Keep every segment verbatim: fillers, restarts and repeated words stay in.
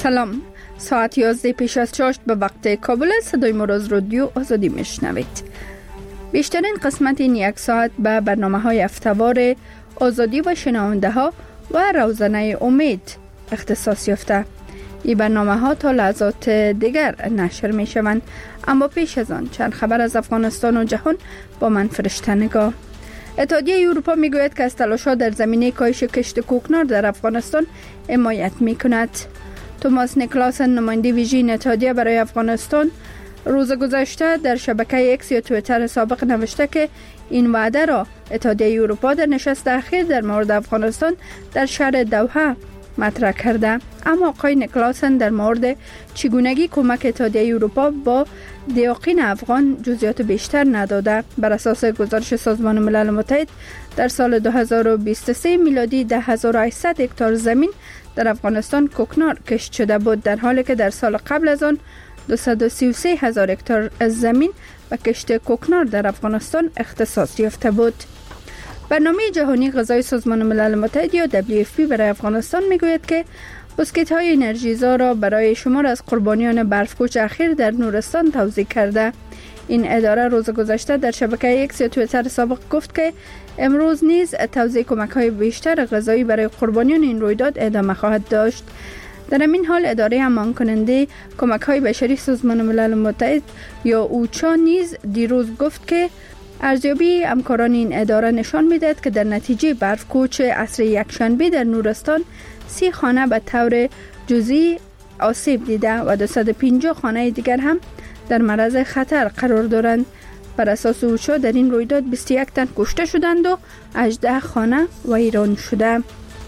سلام، ساعت یازده پیش از چاشت به وقت کابل. صدای ما را از رادیو آزادی میشنوید. بیشترین قسمت این یک ساعت به برنامه های هفته‌وار آزادی و شنونده ها و روزنه امید اختصاص یافته. این برنامه ها تا لحظات دیگر نشر می شوند، اما پیش از آن چند خبر از افغانستان و جهان با من فرشته نگاه. اتحادیه اروپا می گوید که از تلاش‌ها در زمینه کاهش کشت کوکنار در افغانستان حمایت می کند. توماس نیکلاسن، نماینده ویژه اتحادیه برای افغانستان، روز گذشته در شبکه اکس یا توییتر سابق نوشته که این وعده را اتحادیه اروپا در نشست اخیر در مورد افغانستان در شهر دوحه مطرح کرده. اما آقای نیکلاسن در مورد چگونگی کمک اتحادیه اروپا با دیاقین افغان جزئیات بیشتر نداده. بر اساس گزارش سازمان ملل متحد در سال دو هزار و بیست و سه میلادی ده هزار و هشتصد هکتار زمین در افغانستان کوکنار کشت شده بود، در حالی که در سال قبل از آن دویست و سی و سه هزار هکتار از زمین به کشت کوکنار در افغانستان اختصاص یافته بود. برنامه جهانی غذای سازمان ملل متحد یا دبلیو اف پی برای افغانستان میگوید که بسکیت های انرژیزا را برای شمار از قربانیان برفکوچ اخیر در نورستان توزیع کرده. این اداره روز گذشته در شبکه اکس یا توییتر سابق گفت که امروز نیز توزیع کمک های بیشتر غذایی برای قربانیان این رویداد ادامه خواهد داشت. در این حال اداره امان کننده کمک های بشری سازمان ملل متحد یا اوچا نیز دیروز گفت که ارزیابی همکاران این اداره نشان می‌دهد که در نتیجه برفکوچ عصر یکشنبه در نورستان سی خانه به طور جزئی آسیب دیده و دویست و پنجاه خانه دیگر هم در معرض خطر قرار دارند. بر اساس اوچا در این رویداد بیست و یک تن کشته شدند و هجده خانه ویران شده.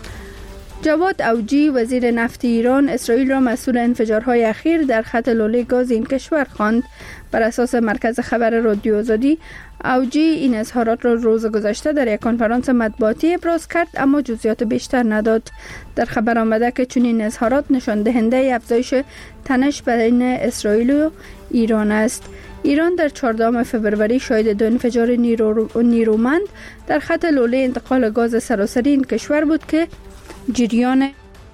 جواد اوجی، وزیر نفت ایران، اسرائیل را مسئول انفجارهای اخیر در خط لوله گاز این کشور خواند. بر اساس مرکز خبر رادیو آزادی، اوجی این اظهارات را روز گذشته در یک کنفرانس مطبوعاتی ابراز کرد، اما جزئیات بیشتر نداد. در خبر آمده که چنین اظهارات نشان دهنده افزایش تنش بین اسرائیل و ایران است. ایران در چهاردهم فوریه شاهد دو انفجار نیرو نیرومند در خط لوله انتقال گاز سراسری این کشور بود که جریان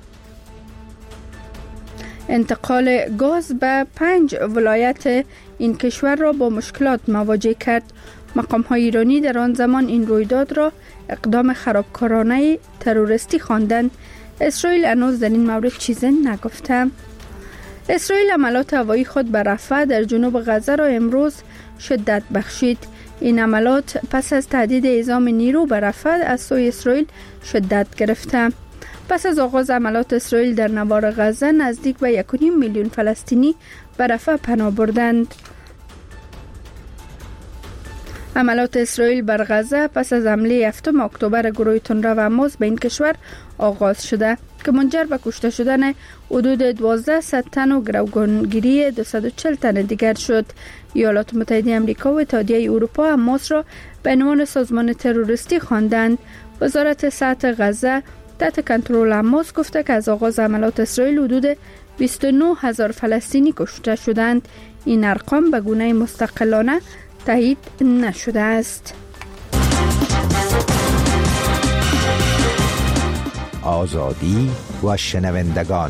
انتقال گاز به پنج ولایت این کشور را با مشکلات مواجه کرد. مقام‌های ایرانی در آن زمان این رویداد را اقدام خرابکارانه تروریستی خواندند. اسرائیل هنوز در این مورد چیزی نگفته. اسرائیل حملات هوایی خود بر رفح در جنوب غزه را امروز شدت بخشید. این حملات پس از تهدید اعزام نیرو بر رفح از سوی اسرائیل شدت گرفته. پس از آغاز حملات اسرائیل در نوار غزه نزدیک به یک و نیم میلیون فلسطینی به رفح پناه بردند. حملات اسرائیل بر غزه پس از حمله هفتم اکتبر گروه تندرو حماس به این کشور آغاز شده که منجر به کشته شدن حدود دوازده تن و گروگانگیری دویست و چهل تن دیگر شد. ایالات متحده آمریکا و اتحادیه اروپا حماس را به عنوان سازمان تروریستی خواندند. وزارت صحت غزه تحت کنترل حماس گفته که از آغاز حملات اسرائیل حدود بیست و نه هزار فلسطینی کشته شدند. این ارقام به گونه مستقلانه تایید نشده است. آزادی و شنوندگان.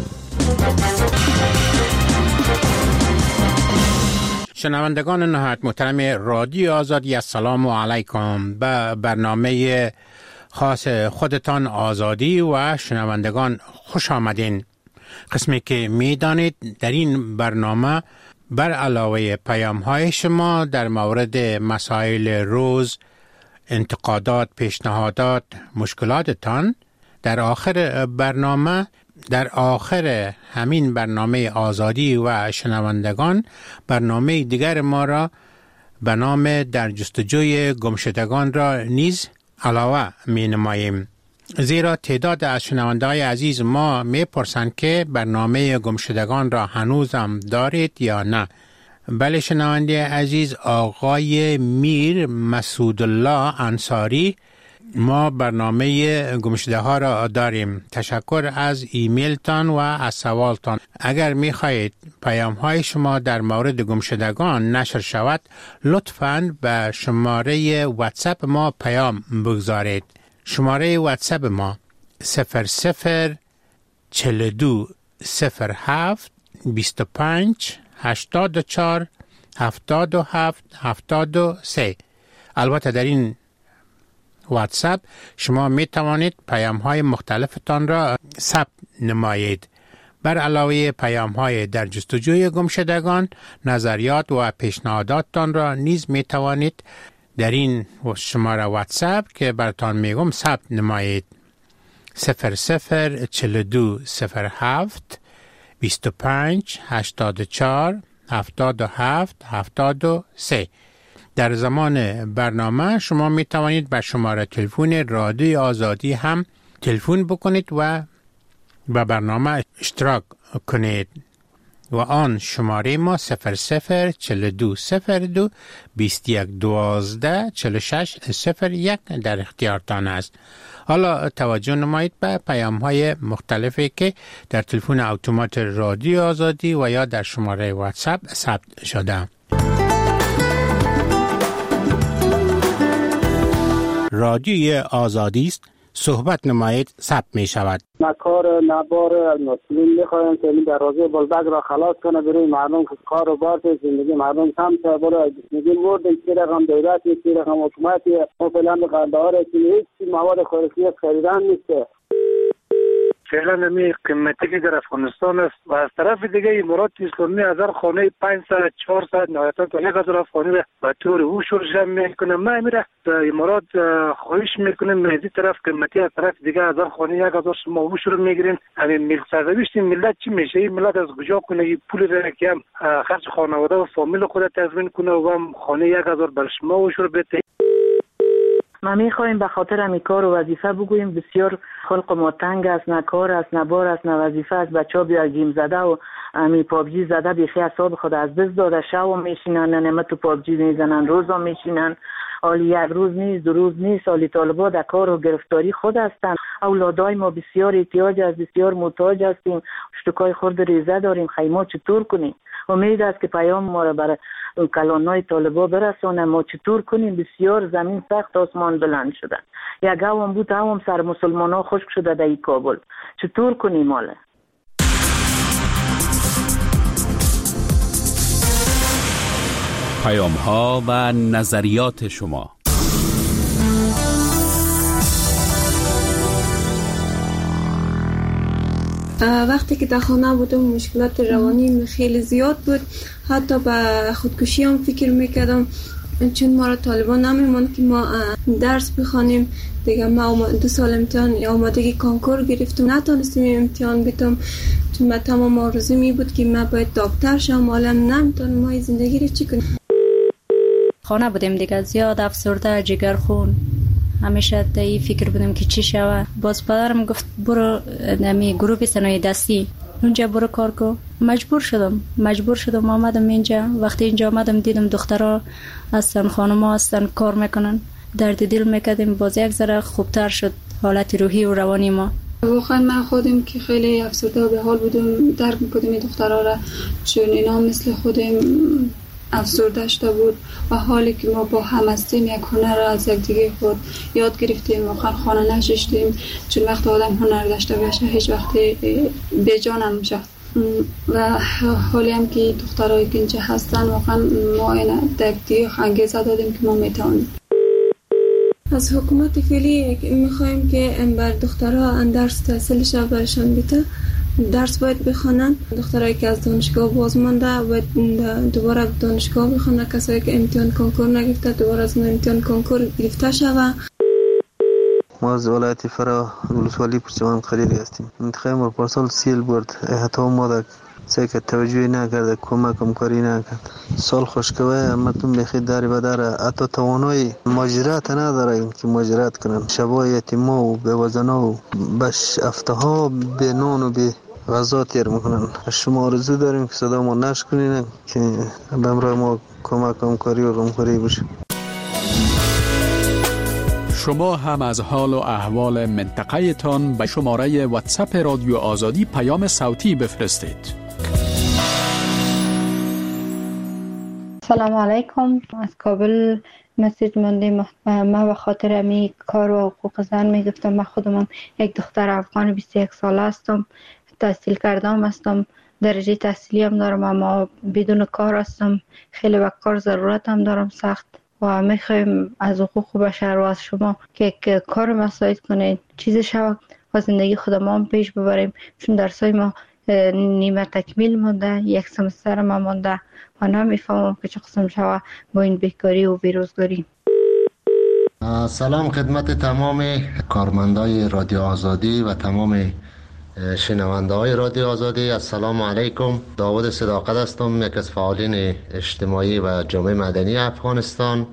شنوندگان نهایت محترم رادیو آزادی، السلام علیکم. به برنامه خاص خودتان آزادی و شنوندگان خوش آمدین. قسمی که می دانید در این برنامه بر علاوه پیام های شما در مورد مسائل روز، انتقادات، پیشنهادات، مشکلاتتان، در آخر برنامه در آخر همین برنامه آزادی و شنوندگان برنامه دیگر ما را به نام در جستجوی گمشدگان را نیز علاوه می نماییم. زیرا تعداد از شنونده‌های عزیز ما می پرسند که برنامه گمشدگان را هنوز هم دارید یا نه. بله شنونده عزیز، آقای میر مسعود الله انصاری، ما برنامه گمشده ها را داریم. تشکر از ایمیل تان و از سوالتان. اگر می خواهید پیام های شما در مورد گمشدگان نشر شود، لطفاً به شماره واتساپ ما پیام بگذارید. شماره واتساپ ما صفر صفر چهل و دو صفر هفت بیست و پنج هشتاد و چهار هفتاد و هفت هفتاد و سه. البته در این واتساپ شما می توانید پیام های مختلفتان را ثبت نمایید. بر علاوه پیام های در جستجوی گمشدگان، نظریات و پیشنهاداتتان را نیز می توانید در این شماره واتساپ که براتان میگم ثبت نمایید. صفر صفر چهل و دو صفر هفت بیست و پنج هشتاد و چهار هفتاد و هفت هفتاد و سه. در زمان برنامه شما می توانید به شماره تلفن رادیو آزادی هم تلفن بکنید و به برنامه اشتراک کنید و آن شماره ما صفر صفر چهل و دو صفر دو بیست و یک دوازده چهل و شش صفر یک در اختیارتان است. حالا توجه نمایید به پیام های مختلفی که در تلفن اتومات رادیو آزادی و یا در شماره واتساپ ثبت شده. رادیوی آزادی است، صحبت نمایید، ثبت می شود. نکار نبار مسئولین میخوایم که این دروازه بلدک را خلاص کنه برای مردم که کار و بار زندگی مردم کم تا برای میگیم ورد چی رقم دولتی چی رقم حکومتی و فلان قرارداد که هیچ مواد خوراکی خریدن نیست. فعلا نمی قیمتی که در افغانستان است و از طرف دیگه مراد اسلامی هزار خانه پانصد چهارصد نهایتا تا یک هزار خانه به طور او شرجم میکنه. ما میره مراد خواهش میکنه مهدی طرف قیمتی از طرف دیگه هزار خانه یک هزار شما او شروع میگیرین. همین ملک سرزویشت ملت چی میشه؟ این ملت از کجا کنه این پول را که هم خرج خانواده و فامیل خود تضمین کنه و هم خانه یک هزار بر شما او شروع بده. ما میخوایم به خاطر همی کار و وظیفه بگوییم بسیار خلق ما تنگ است، نه کار است، نه بار است، نه وظیفه است. بچه ها بیا گیم زده و همی پابجی زده بیخی اعصاب خود از دست داده. شب میشینن نمه تو پابجی میزنن، روز هم میشینن. حالی یک روز نیست، دو روز نیست. حالی طالبا در کار و گرفتاری خود هستند. اولادای ما بسیار احتیاج است، بسیار محتاج هستیم. اشتکای خورد ریزه داریم. خیمه چطور کنیم؟ امید است که پیام ما را برای کلانای طالبا برسانه. ما چطور کنیم؟ بسیار زمین سخت، آسمان بلند شده. یک هم بود هم سر مسلمان ها خشک شده در کابل. چطور کنیم حالا؟ پیام ها و نظریات شما. وقتی که در خانه بودم مشکلات روانی خیلی زیاد بود، حتی به خودکشی هم فکر میکردم، چون ما را طالبان نمیمان که ما درس بخوانیم. دیگه ما دو سال امتحان آمادگی کنکور گرفتم، نتونستیم امتحان بدم چون من تمام آرزوم می بود که من باید دکتر شم. حالا نمیتونم ما زندگی رو چی کنیم. خانه بودیم دیگه، زیاد افسرده، جگر خون، همیشه در این فکر بودم که چی شود. باز پدرم گفت برو نمی گروه صنایع دستی اونجا برو کار کن. مجبور شدم مجبور شدم آمدم اینجا. وقتی اینجا آمدم دیدم دخترها هستن، خانم‌ها هستن، کار میکنن، درد دل میکردیم. باز یک ذره خوبتر شد حالت روحی و روانی ما. واقعا من خودم که خیلی افسرده و به حال بودم، درک میکردم این دخترها را، چون اینا مثل خودم افسرده شده بود و حالی که ما با هم هستیم یک هنر را از یک دیگه خود یاد گرفتیم. واقعا خانه نشستیم، چون وقت آدم هنر داشته باشه هیچ وقت بی جان نمیشه. و حالی هم که دخترایی که اینجا هستن واقعا ما این یک دیگه انگیزه دادیم که ما میتونیم. از حکومت فعلی میخوایم که بر دخترها درس تحصیلش را برشان بده. درس باید بخونن. دخترایی که از دانشگاه باز مانده باید دوباره دانشگاه بخونن. کسایی که امتحان کنکور نگرفته دوباره از امتحان کنکور گرفته شود. ما از ولایت فرا ولسوالی پرچمان قریری هستیم. انتخاب ما پارسال سیل برد. حتی ما در سه که توجهی نکرده، کمک هم کاری نکرد. سال خوشکوه امتون بخید داری بداره. حتی توانای ماجرات نداره که ماجرات کنن. شبای یتیما و بیوزنا و بش افتها به نان و به غذا تیر میکنن. شما آرزو داریم که صدا ما نش کنین که به امرای ما کمک هم کاری و غمخوری بشه. شما هم از حال و احوال منطقه تان به شماره واتساپ رادیو آزادی پیام صوتی بفرستید. سلام علیکم. از کابل مسیج ماندیم. ما به خاطر امی کار و حقوق زن میگفتم. من خودم یک دختر افغان بیست و یک ساله هستم. تحصیل کردم هستم، درجه تحصیلی هم دارم، اما بدون کار هستم. خیلی وقت کار ضرورت هم دارم سخت و میخوایم از حقوق بشر و از شما که کار مساعد کنید، چیز شود و زندگی خودم هم پیش ببریم، چون درسای ما نیمه تکمیل مونده، یک سمستر ما مونده و نمیفهمم که چه قسم شود با این بیکاری و بیروزگاری. سلام خدمت تمام کارمندای رادیو آزادی و تمام شنونده های رادیو آزادی. السلام علیکم. داود صداقت هستم، یک از فعالین اجتماعی و جامعه مدنی افغانستان.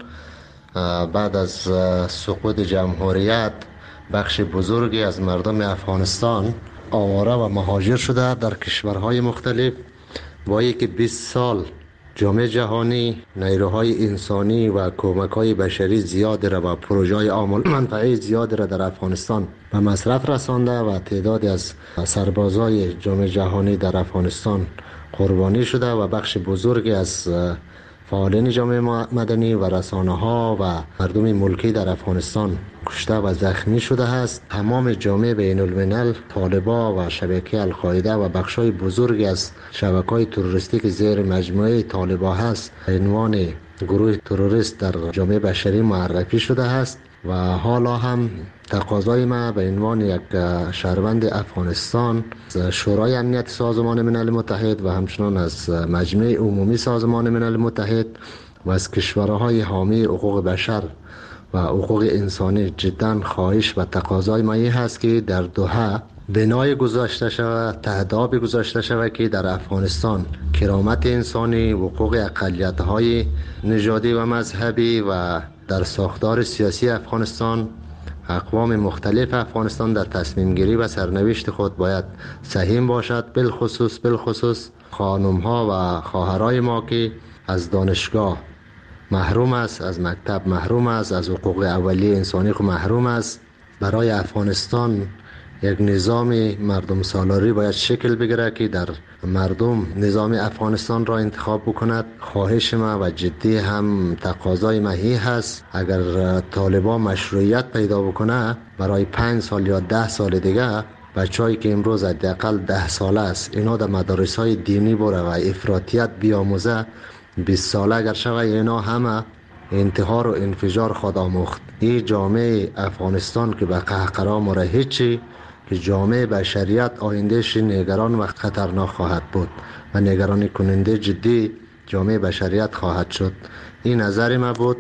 بعد از سقوط جمهوریت بخش بزرگی از مردم افغانستان آواره و مهاجر شده در کشورهای مختلف. با اینکه بیست سال جامعه جهانی نیروهای انسانی و کمک‌های بشری زیاد را و پروژه‌های عامل منفعه زیاد را در افغانستان به مصرف رسانده و تعدادی از سربازای جامعه جهانی در افغانستان قربانی شده و بخش بزرگی از فعالین جامعه مدنی و رسانه‌ها و مردم ملکی در افغانستان کشته و زخمی شده است. تمام جامعه بین الملل، طالبان و شبکه القاعده و بخشای بزرگی از شبکه‌های تروریستی که زیر مجموعه طالبان هست به عنوان گروه تروریست در جامعه بشری معرفی شده است و حالا هم تقاضای ما به عنوان یک شهروند افغانستان از شورای امنیت سازمان ملل متحد و همچنان از مجمع عمومی سازمان ملل متحد و از کشورهای حامی حقوق بشر و حقوق انسانی جدا خواهش و تقاضای ما این هست که در دوحه بنای گذاشته شود، تهداب گذاشته شود که در افغانستان کرامت انسانی، حقوق اقلیت‌های نژادی و مذهبی و در ساختار سیاسی افغانستان اقوام مختلف افغانستان در تصمیم گیری و سرنوشت خود باید سهیم باشد. بالخصوص بالخصوص خانم ها و خواهرای ما که از دانشگاه محروم است، از مکتب محروم است، از حقوق اولیه انسانی خود محروم است. برای افغانستان یک نظام مردم سالاری باید شکل بگیره که در مردم نظام افغانستان را انتخاب بکند. خواهش ما و جدی هم تقاضای ما این هست اگر طالبان مشروعیت پیدا بکنه برای پنج سال یا ده سال دیگه بچه‌ای که امروز حداقل ده ساله است اینا در مدارس‌های دینی بره و افراطیت بیاموزه، بیست ساله اگر شوه اینا همه انتحار و انفجار خود آموخت. این جامعه افغانستان که به قهقرا مره هیچی، که جامعه بشریت آیندهش نگران و خطرناک خواهد بود و نگرانی کننده جدی جامعه بشریت خواهد شد. این نظر ما بود.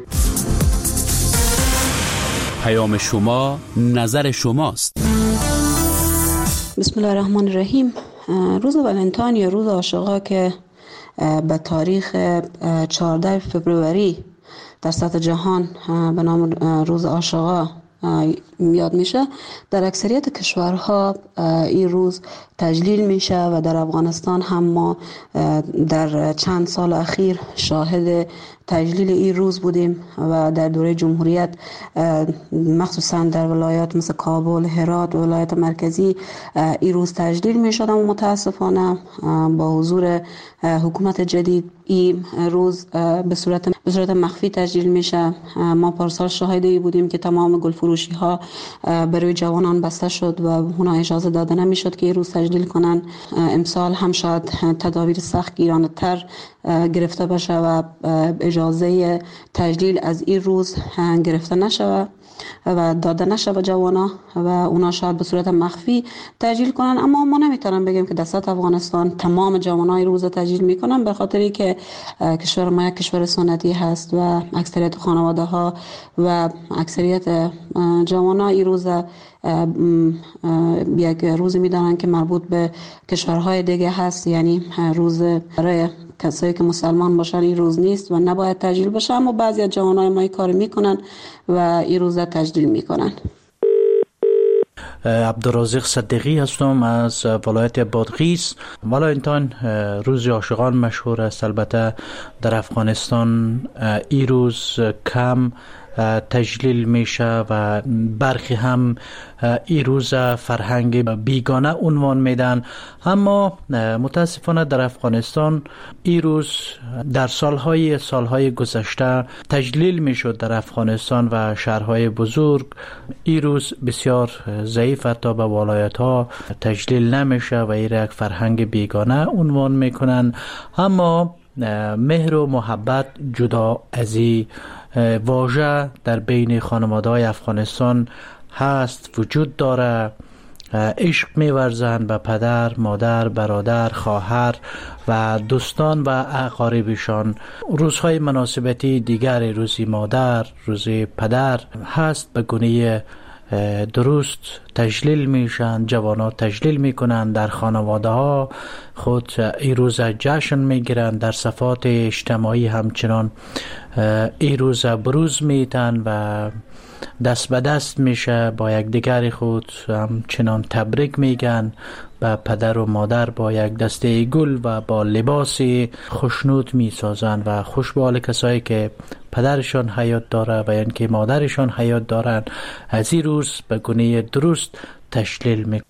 پیام شما نظر شماست. بسم الله الرحمن الرحیم. روز ولنتاین یا روز عاشقا که به تاریخ چهاردهم فوریه در سطح جهان به نام روز عاشقا یاد میشه، در اکثریت کشورها این روز تجلیل میشه و در افغانستان هم ما در چند سال اخیر شاهد تجلیل این روز بودیم و در دوره جمهوریت مخصوصا در ولایات مثل کابل، هرات و ولایت مرکزی این روز تجلیل میشد، اما متاسفانه با حضور حکومت جدید این روز به صورت به صورت مخفی تجلیل میشه. ما پارسال شاهد بودیم که تمام گل فروشی ها برای جوانان بسته شد و اونا اجازه داده نمیشد که این روز تجلیل کنن. امسال هم شاید تدابیر سخت گیرانه تر گرفته بشه و اجازه تجلیل از این روز گرفته نشه و داده نشه به جوانا و اونا شاید به صورت مخفی تجلیل کنن. اما ما نمیتونم بگیم که در سطح افغانستان تمام جوانای روز تجلیل میکنن، به خاطری که کشور ما یک کشور سنتی هست و اکثریت خانواده ها و اکثریت جوانای این روز یک روز میدانن که مربوط به کشورهای دیگه هست، یعنی روز برای کسایی که مسلمان باشن این روز نیست و نباید تجلیل بشه، اما بعضی از جوانای ما این کار میکنن و این روز تجلیل میکنن. عبدالرازق صدیقی هستم از ولایت بادغیس. ولنتاین روز عاشقان مشهور است. البته در افغانستان این روز کم تجلیل میشه و برخی هم این روز فرهنگ بیگانه عنوان میدن. اما متاسفانه در افغانستان این روز در سالهای سالهای گذشته تجلیل میشد در افغانستان و شهرهای بزرگ. این روز بسیار ضعیف تا به ولایت ها تجلیل نمیشه و این یک فرهنگ بیگانه عنوان میکنن. اما مهر و محبت جدا از این واژه در بین خانواده‌های افغانستان هست، وجود داره. عشق می‌ورزند به پدر، مادر، برادر، خواهر و دوستان و اقاربشان. روزهای مناسبتی دیگر، روزی مادر، روزی پدر هست، به گونه درست تجلیل میشن. جوانات تجلیل میکنن، در خانواده ها خود این روز جشن میگیرن، در صفات اجتماعی همچنان این روز بروز میتن و دست به دست میشه با یک دیگر خود همچنان تبریک میگن به پدر و مادر، با یک دسته گل و با لباس خوشنود میسازن و خوش به حال کسایی که پدرشان حیات داره و یعنی که مادرشان حیات دارن از این روز به گونه درست تجلیل میکنن.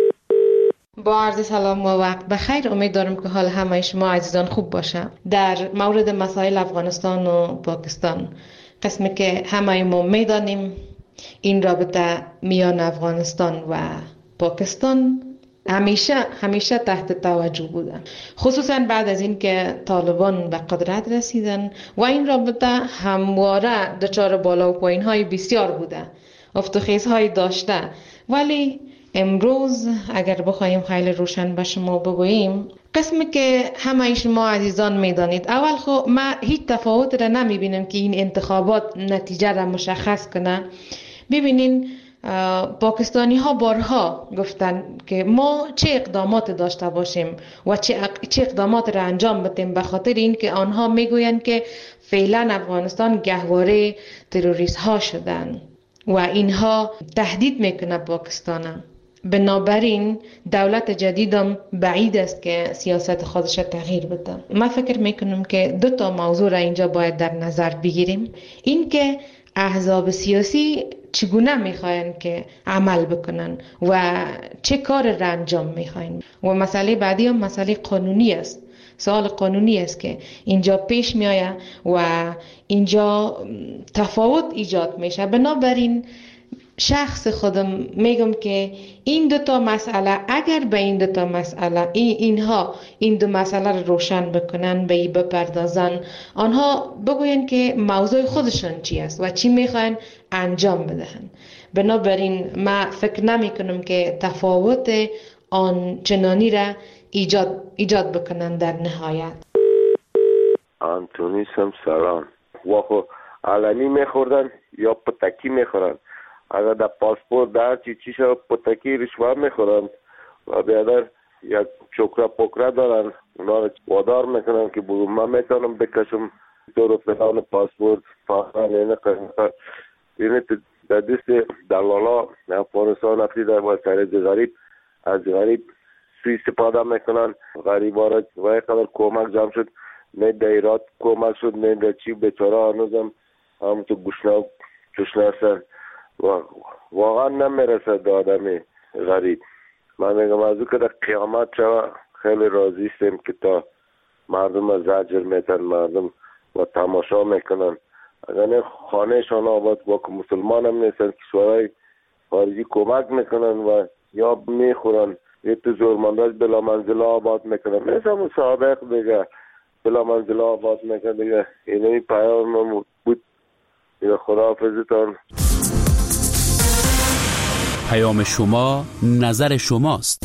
با عرض سلام و وقت بخیر. امید دارم که حال همه شما عزیزان خوب باشه. در مورد مسائل افغانستان و پاکستان، قسمی که همه ما میدانیم این رابطه میان افغانستان و پاکستان همیشه همیشه تحت توجه بوده، خصوصا بعد از اینکه طالبان به قدرت رسیدن و این رابطه همواره دچار بالا و پایین های بسیار بوده، افت و خیز های داشته. ولی امروز اگر بخوایم خیلی روشن به شما بگوییم، قسمی که همه شما عزیزان میدانید، اول خب ما هیچ تفاوت را نمی بینم که این انتخابات نتیجه را مشخص کنه. ببینین پاکستانی ها بارها گفتن که ما چه اقدامات داشته باشیم و چه چه اقدامات را انجام بدیم، به خاطر اینکه آنها میگویند که فعلا افغانستان گهواره تروریست ها شدن و اینها تهدید میکنه پاکستان. بنابراین دولت جدیدم بعید است که سیاست خودش تغییر بده. من فکر میکنم که دو تا موضوع را اینجا باید در نظر بگیریم. این که احزاب سیاسی چگونه میخواین که عمل بکنن و چه کار را انجام میخواین، و مسئله بعدی هم مسئله قانونی است. سوال قانونی است که اینجا پیش می آید و اینجا تفاوت ایجاد میشه. بنابراین شخص خودم میگم که این دو تا مسئله، اگر به این دو تا مسئله این اینها این دو مسئله رو روشن بکنن، به این بپردازن، آنها بگوین که موضوع خودشان چی است و چی میخواین انجام بدهن. بنابراین ما فکر نمی کنم که تفاوت آن چنانی را ایجاد ایجاد بکنن در نهایت. آنتونی سم سلام. واخو علنی میخوردن یا پتکی میخورن؟ اگر در پاسپورت در چی چی شد پتکی رشوه میخورن و بیادر یک چکره پکره دارن، اونا رو وادار میکنن که برو من میتونم بکشم تو رو فلان پاسپورت فاقا نینه قیمت اینه در دست دلالا افغانستان افتی در وسایل غریب از غریب سوی استفاده میکنن. غریب ها را و یک قدر کمک جمع شد، نه دیرات کمک شد نه در چی بیچاره هنوزم همونطور گشنه چشنه هستن و واقعا نمیرسد به آدمی غریب. من میگم از او که در قیامت شوه خیلی راضی استیم که تا مردم زجر میتن، مردم و تماشا میکنن. اگر نه خانهشان آباد با که مسلمان هم نیستن، کشورهای خارجی کمک میکنن و یا میخورن یه تو زورمنداج بلا منزله آباد میکنن، مثل همون سابق دیگه بلا منزله آباد میکنن دیگه. اینه پیام بود. خداحافظتان. پیام شما نظر شماست.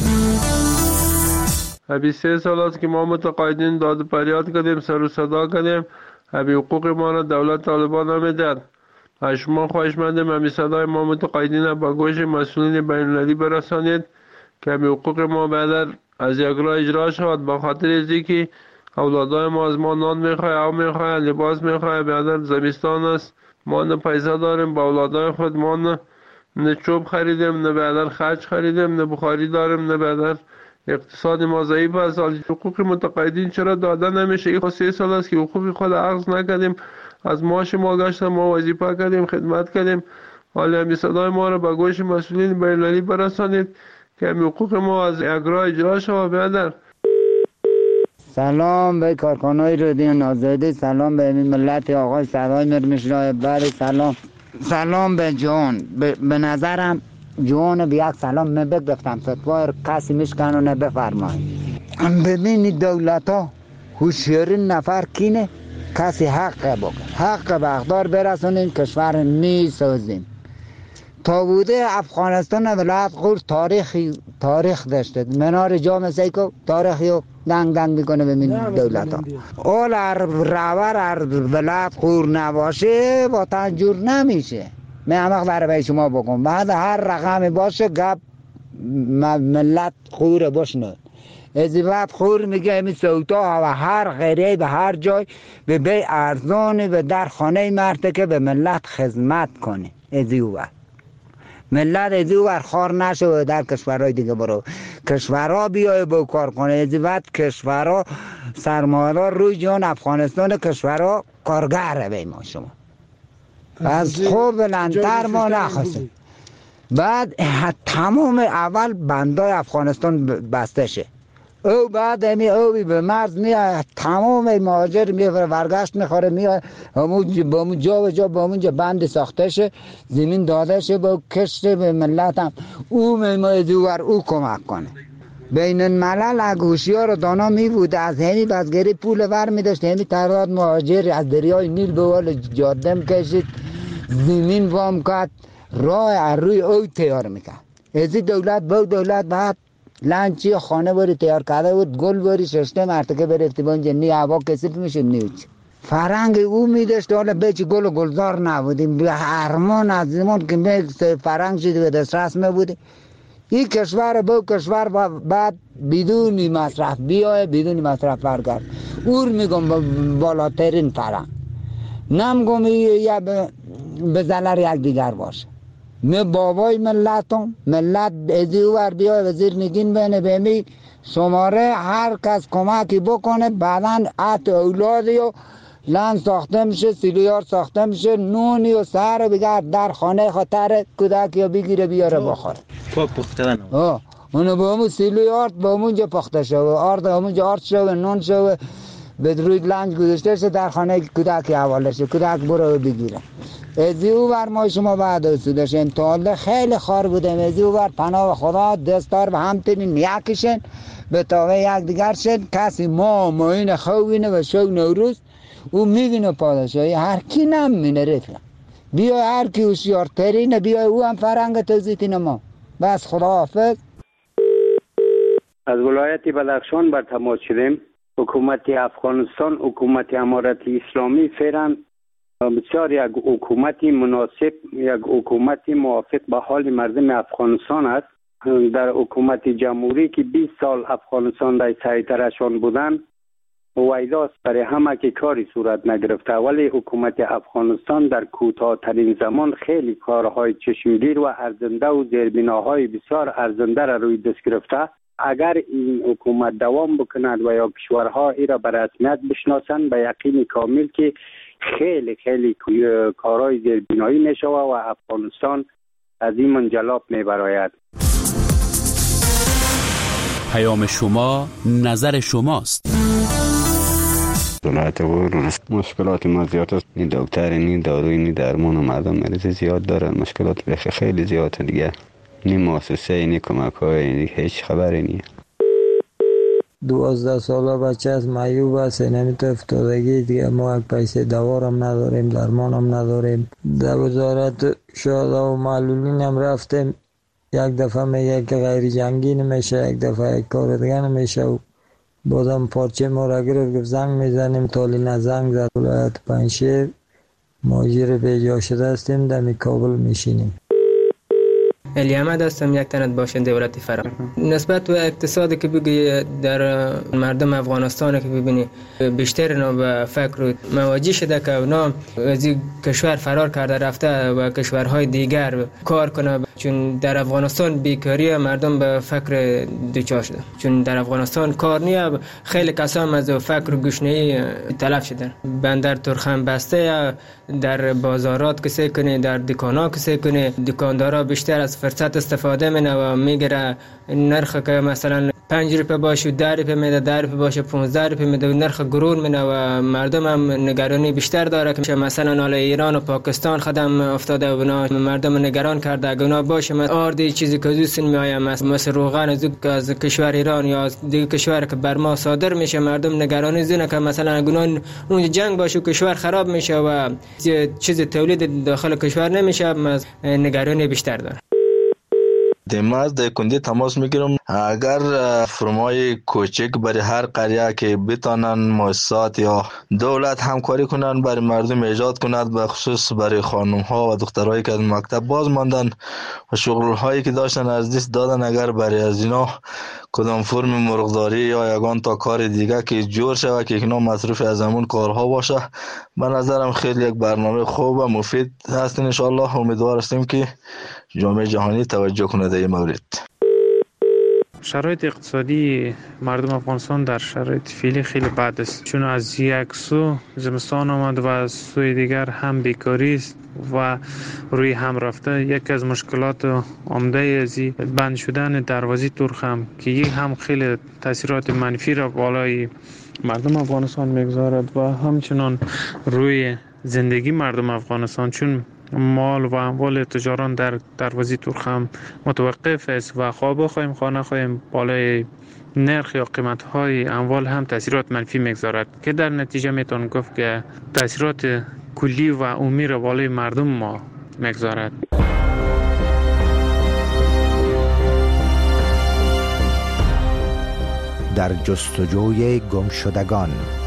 ابی سه سال است که ما متقاعدین داد فریاد کردیم، سر و صدا کردیم، ابی حقوق ما را دولت طالبان نمیداد. از شما خواهش مندیم ابی صدای ما متقاعدین با گوش مسئولین بین المللی برسانید که ابی حقوق ما بعد از یک راه اجرا شود، به خاطر ازی که اولادای ما از ما نان میخواه، آب میخواه، لباس میخواه. بعد زمستان است، ما نه پیسه داریم با اولادای خود، ما نه نه چوب خریدیم، نه بعدر خرج خریدیم، نه بخاری داریم، نه بعدر اقتصاد ما ضعیف است. حقوق متقاعدین چرا داده نمیشه؟ این سه سال است که حقوق خود اخذ نکردیم. از معاش ما گشتن، ما وظیفه کردیم، خدمت کردیم. حالا همین صدای ما را به گوش مسئولین بین‌المللی برسانید که همین حقوق ما از اجرا اجرا شود. بیادر سلام به کارکنای رادیو آزادی، سلام به ملت آقای صدای مرمشرای بری، سلام سلام به جون. به نظرم جون به یک سلام من بگفتم فتوای کسی میشکنونه بفرمایید. ببینید دولت ها هوشیاری نفر کینه، کسی حق بگه، حق به اقدار برسونیم، کشور میسازیم. تا بوده افغانستان ولایت غور تاریخی تاریخ داشته، منار جامعه سیکو تاریخی رو دنگ دنگ میکنه به من دولت ها. اول راور ار ولایت غور نباشه با تنجور نمیشه. من همه برای شما بگم بعد هر رقمی باشه گپ ملت غور باشنه. از وقت خور میگه همین سوتا و هر غیره به هر جای به بی ارزانی و در خانه مرده که به ملت خدمت کنه. از این وقت ملت از این وقت خار نشه و در کشورهای دیگه برو کشورها بیای با کار کنه. از این وقت کشورها سرمایه‌دار روی جان افغانستان کشورها کارگر به ما شما از خوب بلندتر ما نخواستیم. بعد تمام اول بندای افغانستان بسته شه، او بعد همی اوی به مرز میاد، تمام مهاجر میاد ورگشت میخوره میاد همون با همون جا و جا با همون جا بند ساخته شه، زمین داده شه با کشته به ملت هم او میمای دوور او کمک کنه. بین الملل اگوشی رو دانا می بود از همی بزگری پول ور می داشت، همی تعداد مهاجر از دریای نیل به وال جاده کشید، زمین وام کرد، راه روی او تیار میکرد. ازی دولت با دولت بعد لنچی خانه باری تیار کرده بود، گل باری ششته مرتکه برفتی با اینجا نی هوا کسیف میشه نیوچ فرنگ او میداشت. حالا بیچی گل و گلزار نبودیم، به هرمان از زمان که می فرنگ شدی به دسترس می بودیم. این کشور با کشور بعد بدونی مصرف بیای بدونی مصرف برگرد اور میگم بالاترین فرنگ نمگم یا به ضرر یک دیگر باشه. می بابای ملتم ملت ازی ور بیای وزیر نگین بینه بمی شماره هر کس کمکی بکنه بعداً ات اولادی و لن ساخته میشه، سیلیار ساخته میشه، نونی و سر بگرد در خانه خاطر کودکی یا بگیره بیاره بخوره. پاک پخته نه آه اونو با همون سیلیارد با همونجا پخته شده، آرد همونجا آرد شده، نون شده، به روی لنج گذاشته شده در خانه کودکی حواله شده، کودک برو بگیره. ازی او بر ما شما بعد رسیدش امتحاله خیلی خار بودیم. ازی او بر پناه خدا دستار و همتنین یکیشن به تاوه یک دیگر شد. کسی ما ماین خوبینه و شو نوروز او میبینه پادشاهی هر کی نمینه رفیق بیا هر کی هوشیارترینه بیا او هم فرنگ توزیتین ما بس. خدا حافظ. از ولایت بدخشان بر تماس شدیم. حکومت افغانستان حکومت امارت اسلامی فعلا بسیار یک حکومت مناسب، یک حکومت موافق به حال مردم افغانستان است. در حکومت جمهوری که بیست سال افغانستان در سیطره‌شان بودن وایداست برای همه که کاری صورت نگرفته، ولی حکومت افغانستان در کوتاه‌ترین زمان خیلی کارهای چشمگیر و ارزنده و زیربناهای بسیار ارزنده را روی دست گرفته. اگر این حکومت دوام بکند و یا کشورها ای را به رسمیت بشناسند به یقین کامل که خیلی خیلی کارهای زیربنایی می شود و افغانستان از این منجلاب می براید. پیام شما نظر شماست. ولایت غور مشکلات ما زیاد است. این دکتر این داروی این درمان و مردم مریض زیاد دارن، مشکلات بخی خیلی زیاده دیگه. نی مؤسسه اینی کمک های اینی هیچ خبری نیه. دوازده ساله بچه از معیوب است، نمیتو افتادگی دیگه. ما یک پیسه دوارم نداریم، درمانم نداریم. در وزارت شهدا و معلولین هم رفتیم، یک دفعه میگه که غیر جنگی نمیشه، یک دفعه یک کار دیگه نمیشه و بازم پارچه ما را گرفت زنگ میزنیم، تالی نه زنگ زد. ولایت پنجشیر مهاجر به جا شده هستیم، در کابل میشینیم. علی احمد هستم، یک تنت باشنده ولایت فرا. نسبت به اقتصادی که بگی در مردم افغانستان که ببینی بیشتر اینا به فکر مواجه شده که اونا از کشور فرار کرده رفته و کشورهای دیگر کار کنه، چون در افغانستان بیکاری مردم به فکر دوچار شده، چون در افغانستان کار نیه. خیلی کسان از فکر گشنه‌ای تلف شدن. بندر ترخم بسته، در بازارات کسی کنه، در دکانا کسی کنه، دکاندارا بیشتر از فرصت استفاده منه و میگیره نرخ که مثلا پنج روپه باشه ده روپه میده، ده روپه باشه پانزده روپه میده و نرخ گرون منه و مردم هم نگرانی بیشتر داره که مثلا حالا ایران و پاکستان خدم افتاده و مردم نگران کرده اگه اونا باشه آردی چیزی که دوستن میآید مثل روغن از کشور ایران یا از دیگه کشور که بر ما صادر میشه، مردم نگرانی زونه که مثلا اگه اون جنگ باشه و کشور خراب میشه و چیز تولید داخل کشور نمیشه، نگرانی بیشتر داره. دیماز در کندی تماس میگیرم اگر فرمای کوچک برای هر قریه که بتانن مؤسسات یا دولت همکاری کنن برای مردم ایجاد کند، به خصوص برای خانم ها و دخترایی که از مکتب باز ماندن و شغل هایی که داشتن از دست دادن، اگر برای از اینا کدام فرم مرغداری یا یگان تا کار دیگه که جور شود که اینا مصروف از همون کارها باشه، به نظرم خیلی یک برنامه خوب و مفید هست. ان شاء الله امیدوار هستیم که جامعه جهانی توجه کنه در این مورد. شرایط اقتصادی مردم افغانستان در شرایط فعلی خیلی بد است، چون از یک سو زمستان آمد و از سوی دیگر هم بیکاری است و روی هم رفته. یک از مشکلات عمده از بند شدن دروازه ترخم که یک هم خیلی تاثیرات منفی را بالای مردم افغانستان میگذارد و همچنان روی زندگی مردم افغانستان، چون مال و اموال تجاران در دروازه ترخم متوقف است و خواه بخواهیم خواه نخواهیم بالای نرخ یا قیمت های اموال هم تاثیرات منفی میگذارد که در نتیجه میتون گفت که تاثیرات کلی و عمومی را بالای مردم ما میگذارد. در جستجوی گم شدگان.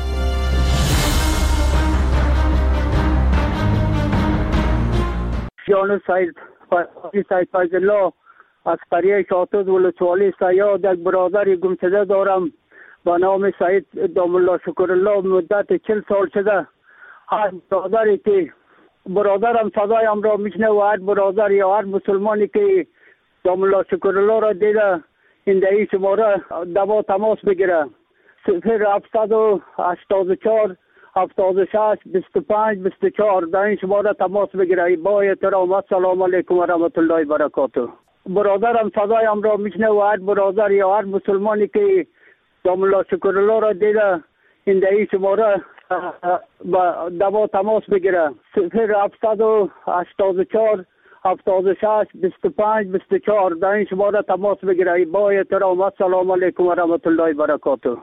جان سید سید فیض الله از قریه شاطوز ولسوالی سیاد یک برادر گمشده دارم با نام سید دام الله شکر الله. مدت چل سال شده هر برادری که برادرم صدایم را میشنه و هر برادر یا هر مسلمانی که دام الله شکر الله را دیده این دهی شماره دوا تماس بگیره. صفر هفتصد و هشتاد و چهار هفتاد و شش بیست و پنج بیست و چهار در این شماره تماس بگیره. با احترام السلام علیکم و رحمت الله و برکاته. برادرم صدایم را میشنه و هر برادر یا هر مسلمانی که دام الله شکر الله را دیده این دهی شماره با دوا تماس بگیره. صفر هفتصد و هشتاد و چهار هفتاد و شش بیست و پنج بیست و چهار در این شماره تماس بگیره. با احترام السلام علیکم و رحمت الله و برکاته.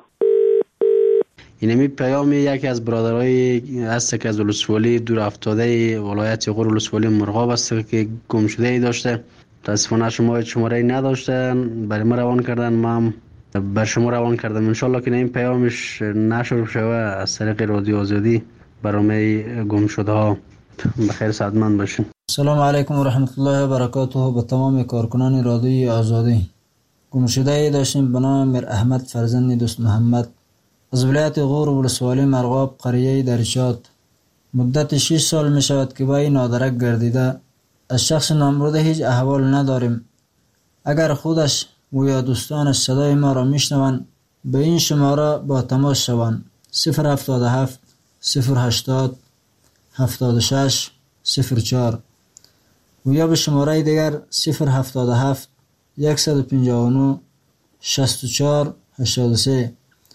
اینمی پیام یکی از برادرای هست که از ولسوالی دور افتاده ولایت غور ولسوالی مرغاب است که گم شده ای داشته. متاسفانه شما شماره نداشتن، برای ما روان کردن، ما هم بر شما روان کردم. ان شاءالله که این پیامش نشر شوه از طریق رادیو آزادی برنامه گم شده ها. بخیر سعادتمند باشین. سلام علیکم و رحمت الله و برکاته. به تمام کارکنان رادیو آزادی. گم شده ای داشتیم به نام میر احمد فرزند دوست محمد از ولایت غور ولسوالی مرغاب قریه درشات. مدت شش سال می شود که با این نادرک گردیده. از شخص نامبرده هیچ احوال نداریم. اگر خودش و یا دوستانش صدای ما را میشنوند به این شماره با تماس شوند. صفر هفتاد و هفت صفر هشتاد هفتاد و شش صفر چهار و یا به شماره دیگر صفر هفتاد و هفت صد و پنجاه و نه شصت و چهار هشتاد و سه.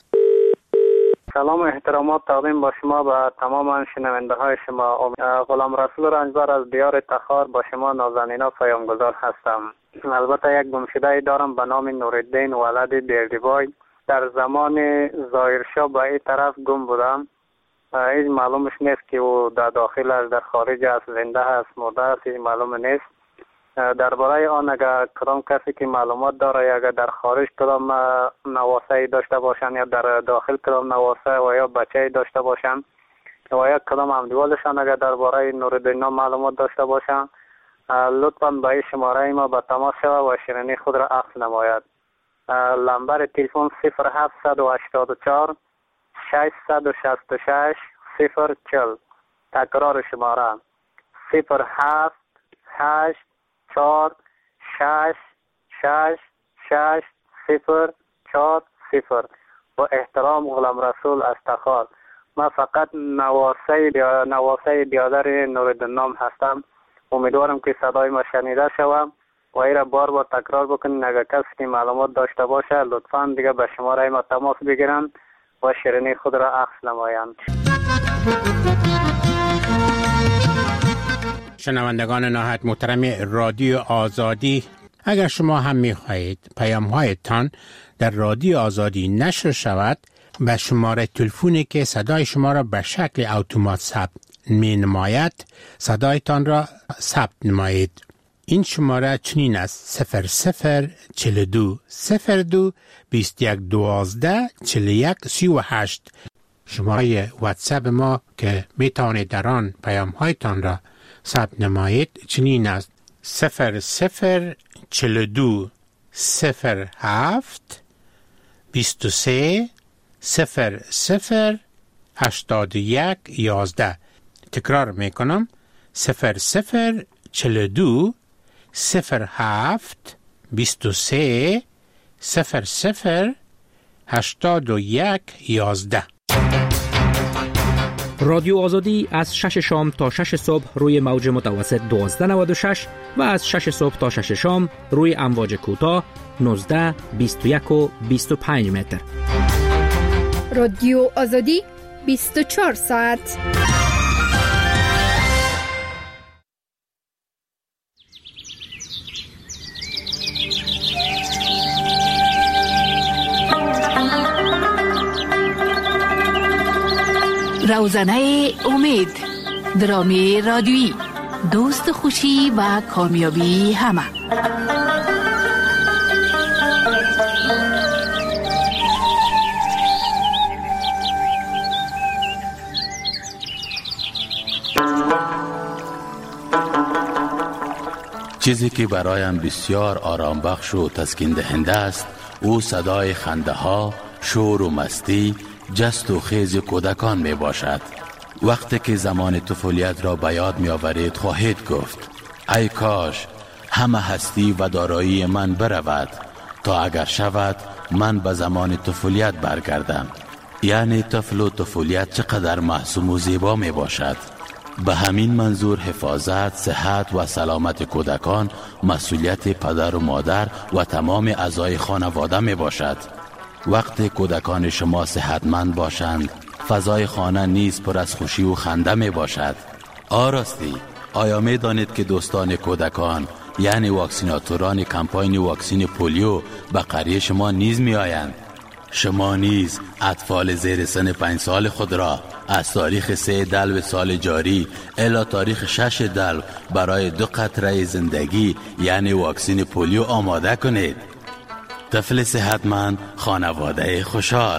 سلام و احترامات تقدیم با شما به تمام شنونده های شما. غلام رسول رنجبر از دیار تخار با شما نازنینا پیامگذار هستم. البته یک گمشده دارم به نام نورالدین ولد بیردیبای. در زمان ظاهرشاه به این طرف گم بودم. هیچ معلومش نیست که او در داخل است، در خارج است، زنده است، مرده است، هیچ معلوم نیست. درباره آن اگر کدام کسی که معلومات داره اگر در خارج کدام نواسه داشته باشن یا در داخل کدام نواسه و یا بچه داشته باشن و یا کدام همدیوالشان اگر درباره نورالدین معلومات داشته باشن لطفاً با این شماره ما با تماس شود و شیرینی خود را عکس نماید. نمبر تلفن صفر هفت هشت چهار ششصد و شصت و شش صفر چهل. تکرار شماره صفر هفت هشت چهار شش شش شش صفر چهار صفر. با احترام غلام رسول از تخار. من فقط نواسه بیا... نواسه بیادر نوردین نام هستم. امیدوارم که صدای ما شنیده شوم و ای را بار بار تکرار بکنین. اگر کسی که معلومات داشته باشه لطفاً دیگه به شماره ما تماس بگیرن و شیرینی خود را عکس نمایند. شنوندگان نهایت محترم رادیو آزادی، اگر شما هم می‌خواهید پیام‌هایتان در رادیو آزادی نشر شود، به شماره تلفنی که صدای شما را به شکل اتومات ثبت می‌نماید صدایتان را ثبت نمایید. این شماره چنین است: صفر صفر چهل و دو صفر دو بیست و یک دوازده چهل و یک سی و هشت. شماره واتساپ ما که میتوانید در آن پیام‌هایتان را ثبت نمایید چنین است: صفر صفر چهل و دو صفر هفت بیست و سه صفر صفر هشتاد و یک یازده. تکرار میکنم: صفر صفر چهل و دو صفر هفت بیست و سه صفر صفر هشتاد و یک یازده. رادیو آزادی از شش شام تا شش صبح روی موج متوسط دوازده نود و شش و از شش صبح تا شش شام روی امواج کوتاه نوزده بیست و یک و بیست و پنج متر. رادیو آزادی بیست و چهار ساعت. روزنه امید، درامی رادیویی، دوست خوشی و کامیابی همه. چیزی که برایم بسیار آرام بخش و تسکین دهنده است او صدای خنده ها، شور و مستی، جست و خیز کودکان می باشد. وقتی که زمان طفولیت را به یاد می آورید خواهید گفت ای کاش همه هستی و دارایی من برود تا اگر شود من به زمان طفولیت برگردم. یعنی طفل و طفولیت چقدر معصوم و زیبا می باشد. به همین منظور حفاظت، صحت و سلامت کودکان مسئولیت پدر و مادر و تمام اعضای خانواده می باشد. وقتی کودکان شما صحتمند باشند فضای خانه نیز پر از خوشی و خنده می باشد. آراستی آیا می دانید که دوستان کودکان یعنی واکسیناتوران کمپاین واکسین پولیو به قریه شما نیز می آیند؟ شما نیز اطفال زیر سن پنج سال خود را از تاریخ سه دلو سال جاری الی تاریخ شش دلو برای دو قطره زندگی یعنی واکسین پولیو آماده کنید. طفل صحتمند، خانواده خوشحال.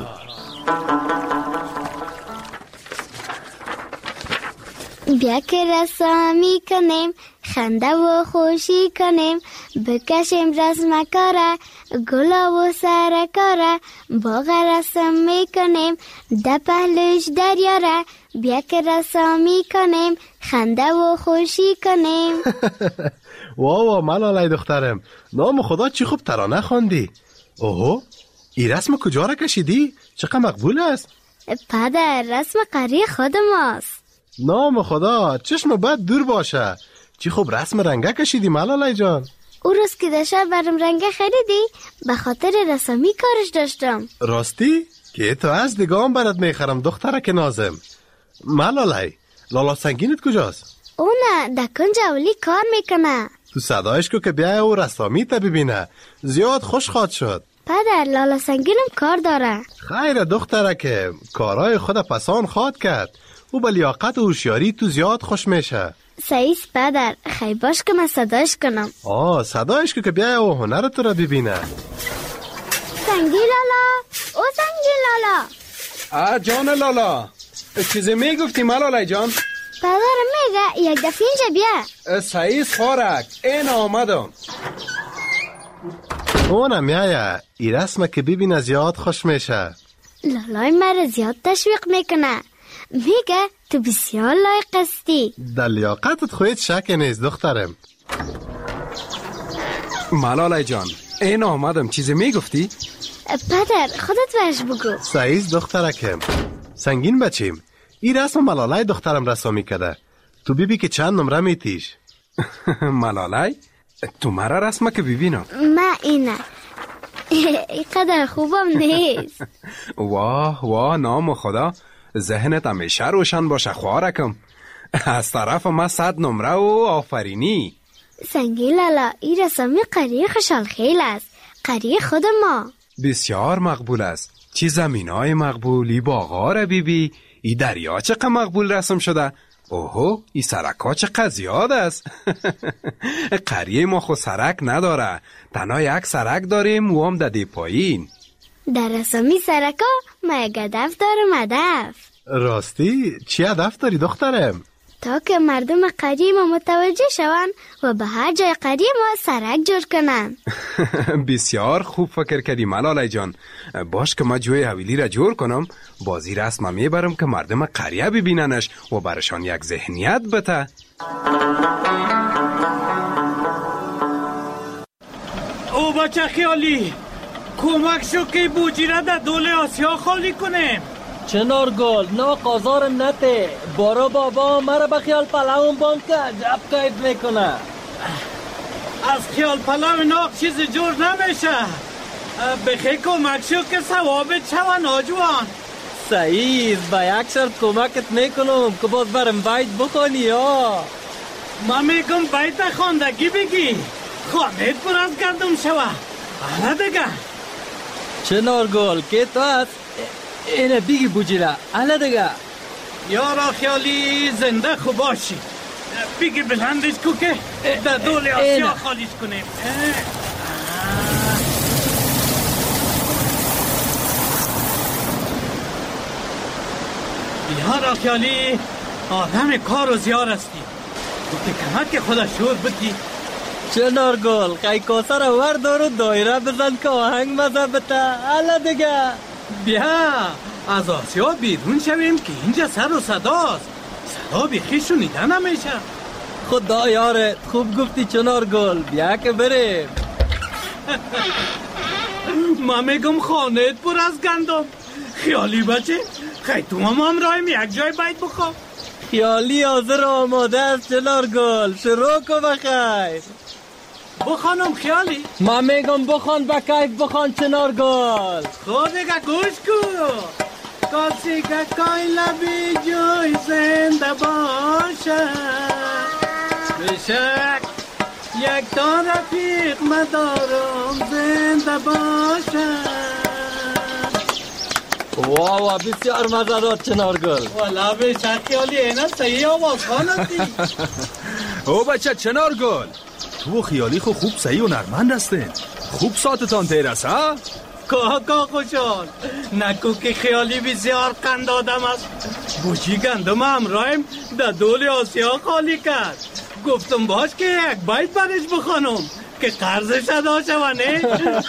بیا که رسامی کنیم، خنده و خوشی کنیم، بکشیم رسم کاره، گلا و سر کاره، باغ رسم می کنیم، ده پهلوش دریاره. بیا که رسامی کنیم، خنده و خوشی کنیم. واو ملالای دخترم، نام خدا چی خوب ترانه خواندی. اوهو، این رسم کجا را کشیدی؟ چقدر مقبول است؟ پدر، رسم قریه خود ماست. نام خدا، چشم بد دور باشه. چی خوب رسم رنگه کشیدی ملالای جان. او روز که داشته برم رنگه خریدی به خاطر رسمی کارش داشتم. راستی؟ که تو از دیگام برات میخرم دخترک نازم. ملالای، لالا سنگینت کجاست؟ او نه، دکن جولی کار میکنه. تو صدایش کو که بیای او رسامی تا ببینه. زیاد خوش خواد شد. پدر، لالا سنگینم کار داره. خیر دخترک، کارای خود پسان خواد کرد. او با لیاقت و هوشیاری تو زیاد خوش میشه. سعیس پدر، خیلی باش که من صدایش کنم. آه صدایش که بیای او هنر تو را ببینه. سنگی لالا، او سنگی لالا. آه جان لالا، چیزی میگفتی ملالای جان؟ پدرم میگه یک دفعه اینجا بیا. سعید خارک این آمدم. اونم میایه ای رسمه که ببینه زیاد خوش میشه. لالای مرا زیاد تشویق میکنه، میگه تو بسیار لایق هستی. در لیاقتت خودت شک نیست دخترم. ملالای جان این آمدم، چیزی میگفتی؟ پدر خودت برش بگو. سعید دخترکم سنگین بچیم، این رسم ملالای دخترم رسامی کده، تو بیبی که چند نمره میتیش. ملالای؟ تو مرا رسمه که ببینم. ما اینه اینقدر خوبم نیست. واه واه نام خدا، ذهنت همیشه روشن باشه خوارکم. از طرف ما صد نمره و آفرینی. سنگی لالا این رسامی قریه خوشحال خیل است، قریه خود ما. بسیار مقبول است. چی زمین های مقبولی باغا را بیبی، ای دریا چقدر مقبول رسم شده. اوهو ای سرکا چقدر زیاد است. قریه ما خود سرک نداره، تنها یک سرک داریم و هم دادی پایین. در رسامی سرکا ما یک هدف دارم. هدف راستی چی هدف داری دخترم؟ تا که مردم قریه ما متوجه شوند و به هر جای قریه ما سرک جور کنن. بسیار خوب فکر کردی ملالای جان. باش که ما جوی حویلی را جور کنم، بازی رسم میبرم که مردم قریه ببیننش و برشان یک ذهنیت بده. او بچه خیالی کمک شو که بوجی را در دول آسیا خالی کنیم. چنارگل نا قازارم نته بارا بابا مرا به خیال پلاون بان که عجب کیف میکنه. از خیال پلاو ناق چیز جور نمیشه. بخی کمک شو که ثوابت شوه ناجوان. سعید با یک شرط کمکت میکنم که باز برم بیت بخوانی یا. ما میگم بیت خواندگی بگی، خانت پر از گندم شوه. حالا دیگه چنارگل که تو هست اینه بیگی بوجیره. حالا دیگه یارا خیالی زنده خوب باشی، بیگی بلندش کو که در دول آسیا خالیش کنیم. یارا خیالی آدم کار و زیار هستی، تو که کمک خدا شور بکی. چنارگل خیلی کاسه را وردار و دایره بزن که آهنگ مزه بته. حالا دیگه بیا از آسیا بیرون شویم که اینجا سر و صداست، صدا بیخی شنیده نمیشه. خدا یارت خوب گفتی چنارگل، بیا که بریم. ما میگم خانت پر از گندم. خیالی بچه خیلی تو هم هم رایم یک جای بیت بخواب. خیالی حاضر آماده است چنارگل، شروع کن بخیر. بخوانم خیالی؟ ما میگم بخوان با کیف بخوان چنارگل. خود دیگه گوش کو. کاسی که کای لبی جوی زنده باشه، بشک یک تا رفیق مدارم زنده باشه. واو بسیار مزه داد چنارگل. والا بشک خیالی اینا صحیح آواز خوانستی. او بچه چنارگل تو خیالی خو خوب صحیح و نرمند هستین، خوب ساعتتان تیرست ها؟ کاکا خوشحال نکو که خیالی بسیار قند آدم است. بوچی گندم همراهیم در دول آسیا خالی کرد، گفتم باش که یک بیت برش بخوانم که قرضش ادا شونه.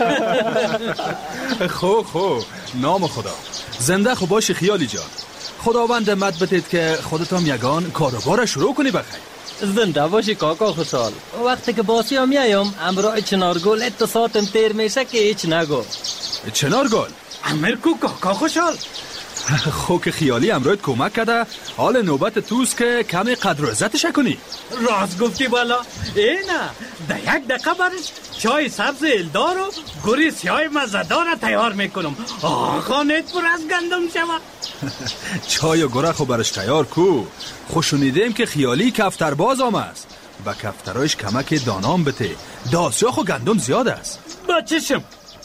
خو خو نام خدا زنده خو باشی خیالی جان. خداوند مد بتید که خودتان یگان کاروبار شروع کنی بخیر. زنده باشی کاکا خوشحال. وقتی که باسی هم میایم امرای چنارگل اتصاتم تیر میشه که هیچ نگو. چنارگل امر کو کاکا خوشحال. خو که خیالی امروز کمک کرده، حال نوبت توست که کمی قدر و عزتش کنی. راست گفتی بالا. اینا در یک دقیقه برش چای سبز الدار و گوری سیاه مزدار تیار میکنم. آقا نت پر از گندم شوه. چای و گره خو برش تیار کو. خوشونیدیم که خیالی کفتر باز آم است، با کفترایش کمک دانام بته. داسیا خو گندم زیاد است. با چشم.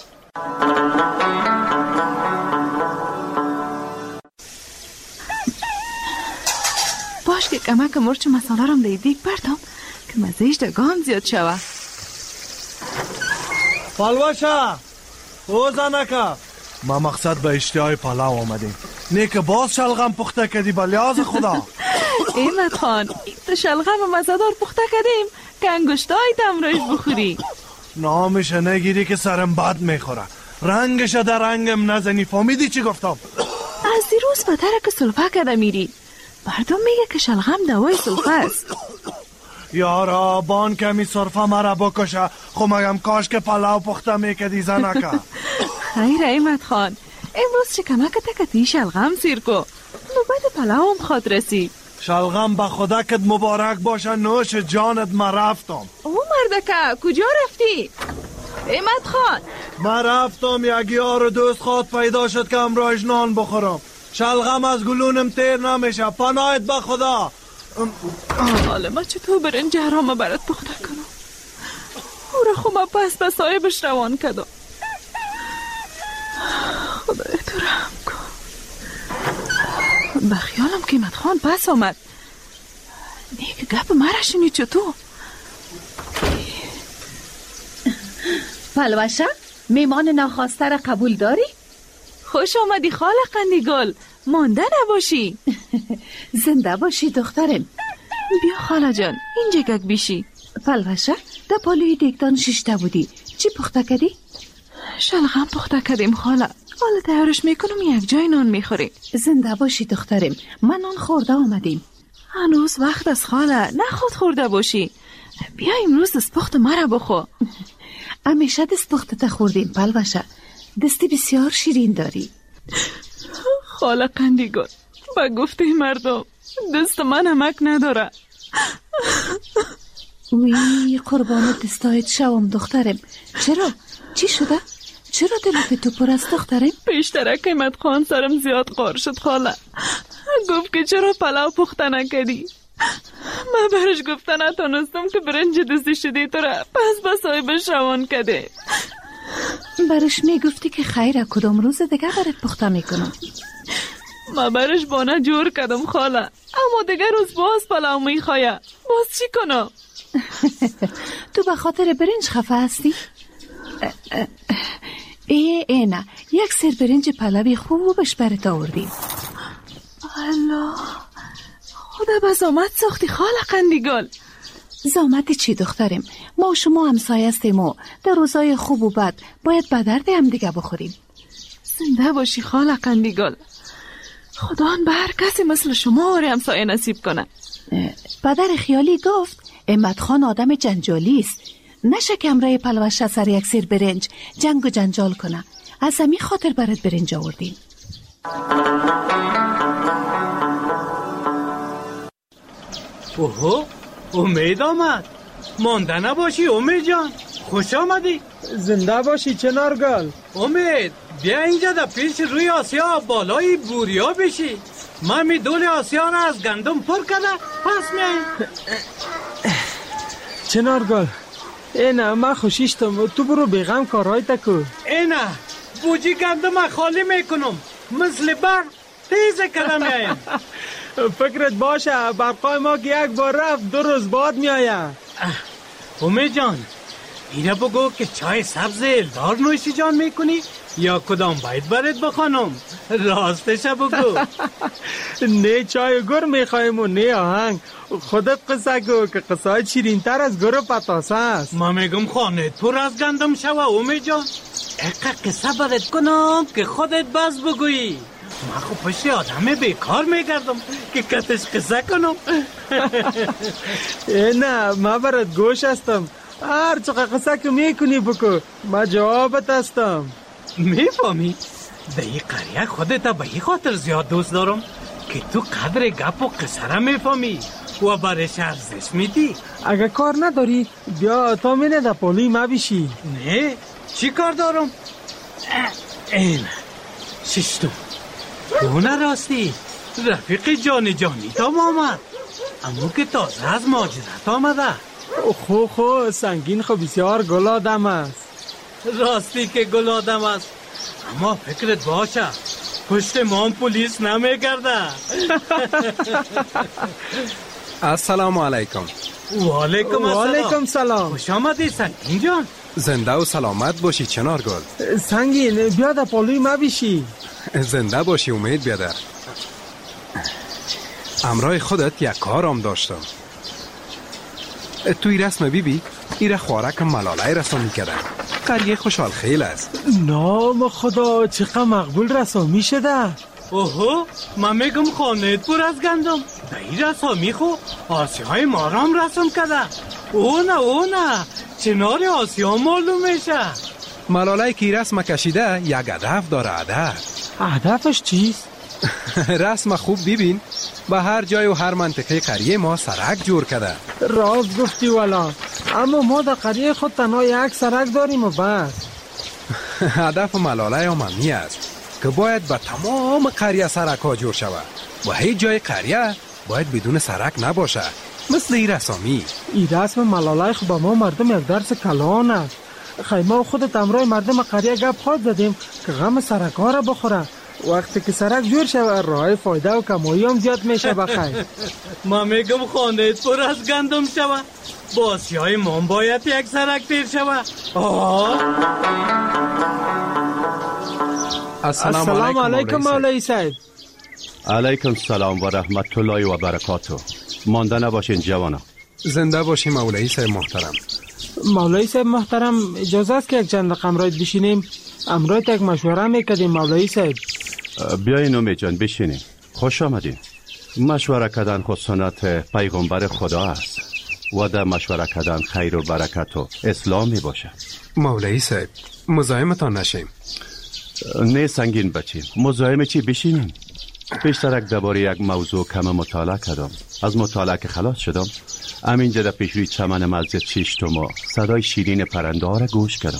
باش که کمک مرچ مساله رم دیدیک بردم که مزهش دگام زیاد شوه. پلوشه او زنکه ما مقصد به اشتهای پلاو آمدیم، نیک باز شلغم پخته کردی به لیاز خدا. احمد خان تو شلغم مزدار پخته کردیم که انگشتای تمرایش بخوری. نامش نگیری که سرم بد میخوره. رنگش در رنگم نزنی. فهمیدی چی گفتم؟ از دیروز به ترک سلفه کده میری. مردم میگه که شلغم دوای سلفه است. یارا بان کمی سرفه مرا بکشه. خو مگم کاش که پلاو پخته میکدی زنکه. خیر احمد خان امروز چه کمک تکتی شلغم سیر کو. نوبت پلاوم خواد رسید. شلغم به خدا کت مبارک باشه. نوش جانت ما رفتم. او مردکه کجا رفتی؟ احمد خان ما رفتم یک یار دوست خواد پیدا شد که امروز نان بخورم. شلغم از گلونم تیر نمیشه. پناهت به خدا. حالا ما چطور برنج حرام برات پخته کنم؟ او را خوب پس به صاحبش روان کدم. خدای تو رحم کن. به خیالم که احمد خان پس آمد. نیک گپ مرا شنی چطور؟ پلوشه میمان ناخواسته را قبول داری؟ خوش آمدی خاله قندیگل. مانده نباشی. زنده باشی دخترم. بیا خاله جان اینجا گک بیشی. پلوشه در پالوی دیگدان ششته بودی. چی پخته کردی؟ شلغم پخته کردیم خاله. حالا تیارش میکنم یک جای نان میخوریم. زنده باشی دخترم. من نان خورده آمدیم. هنوز وقت از خاله. نه خود خورده باشی. بیا امروز دست پخت مرا بخو. همیشه دست پخت خوردیم پلوشه. دستی بسیار شیرین داری. خاله قندیگل با گفته مردم دست من نمک نداره. وی قربان دستایت شوم دخترم. چرا؟ چی شده؟ چرا دلت تو پر است دخترم؟ پیشترک احمد خان سرم زیاد قار شد خاله. گفت که چرا پلاو پخته نکردی. من برش گفته نتونستم که برنج دستی شدی تو را پس با صاحبش روان کده. برش میگفتی که خیره کدام روز دیگه برات پخته میکنم. من برش بانه جور کردم خاله. اما دیگه روز باز پلاو میخواه. باز چی کنم؟ تو به خاطر برنج خفه هستی؟ ای ای نه یک سر برنج پلاوی خوبش برات آوردیم. الله خدا به زامت ساختی خاله قندیگل. زامت چی دخترم؟ ما شما همسایه هستیم و در روزای خوب و بد باید به درد هم دیگه بخوریم. زنده باشی خاله قندیگل. خدا به هر کسی مثل شما آره همسایه نصیب کنه. پدر خیالی گفت احمد خان آدم جنجالی است. نشه که امرای پلوشه سر یک سیر برنج جنگ و جنجال کنه. از همین خاطر برات برنج آوردیم. اوهو امید آمد. مانده نباشی امید جان. خوش آمدی. زنده باشی چنارگل. امید بیا اینجا در پیش روی آسیا بالای بوریا بشی. من می دول آسیا را از گندم پر کرده پس میاییم. چنارگل اینا من خوشیشتم. تو برو بیغم کارهای تکو. اینا بوجی گندم خالی میکنم مثل برق تیز کده میاییم. فکرت باشه برقای ما که یک بار رفت دو روز بعد میایم. امید جان اینا بگو که چای سبز الدار نوشی جان میکنی یا کدام باید برات بخوانم؟ راستش بگو. نه چای گر میخوایم و نه آهنگ. خودت قصه گو که قصه های شیرین تر از گر و پتاسه است. ما میگم خانه پر از گندم شوه امید جان. اقا قصه برات کنم که خودت باز بگویی. ما خب پشت آدم بیکار میگردم که کتش قصه کنم. نه من برات گوش هستم. هر چقدر قصه که میکنی بکو من جوابت هستم. میفهمی؟ در این قریه خودت به این خاطر زیاد دوست دارم که تو قدر گپ و قصه را میفهمی و برش ارزش میدی. اگه کار نداری بیا تا منه در پالوی ما بشی. نه چی کار دارم؟ این ششتم اونه راستی رفیق جانی جانی تام آمد. اما که تازه از ماجرت آمده. خو خو سنگین خو بسیار گل آدم است. راستی که گل آدم است. اما فکرت باشه پشت ما پلیس نمیگرده. السلام علیکم. و علیکم السلام. و علیکم سلام. خوش آمدی سنگین جان. زنده و سلامت باشی چنارگل. سنگین بیا در پالوی ما بشی. زنده باشی امید بیادر. امرای خودت یک کارم داشتم. توی رسم بی بی ایره خوارک ملالای رسامی کردن. قریه خوشحال خیل است. نام خدا چقدر مقبول رسامی شده. اوهو من میگم خانه پر از گندم در این رسامی خو آسیای مارام رسم کرده. او نه او نه چنار آسیا معلوم میشه. ملالای که رسم کشیده یک هدف داره. هدف هدفش چیست؟ رسم خوب ببین به هر جای و هر منطقه قریه ما سرک جور کرده. راست گفتی والا، اما ما در قریه خود تنها یک سرک داریم و بس. هدف ملالای هم همی است که باید به تمام قریه سرک ها جور شود و هیچ جای قریه باید بدون سرک نباشه، مثل این رسامی. این رسم ملالای خود به ما مردم یک درس کلان است. خیمه و خودت امرای مردم قریه گپ خواد زدیم که غم سرک ها را بخوره. وقتی که سرک جور شود راه فایده و کمایی هم زیاد میشه. بخیر ما میگم خانه پر از گندم شود، با آسیای ما باید یک سرک تیر شود. السلام, السلام علیکم مولوی صاحب. علیکم سلام و رحمت الله و برکاته. مانده نباشین جوانا. زنده باشین مولوی صاحب محترم. مولوی صاحب محترم اجازه است که یک چند دقیقه امرایت بشینیم؟ امرایت یک مشوره میکردیم مولوی صاحب. بیاین امی جان بشینیم. خوش آمدین. مشوره کردن خود سنت پیغمبر خدا است و در مشوره کردن خیر و برکت و اسلام می باشه. مولوی صاحب مزاحمتان نشیم. نه سنگین بچیم، مزاحم چی؟ بشینیم. پیشترک درباره یک موضوع کم مطالعه کردم. از مطالعه که خلاص شدم همینجا در پیشروی چمن مسجد شیشتما صدای شیرین پرنده ها را گوش کردم.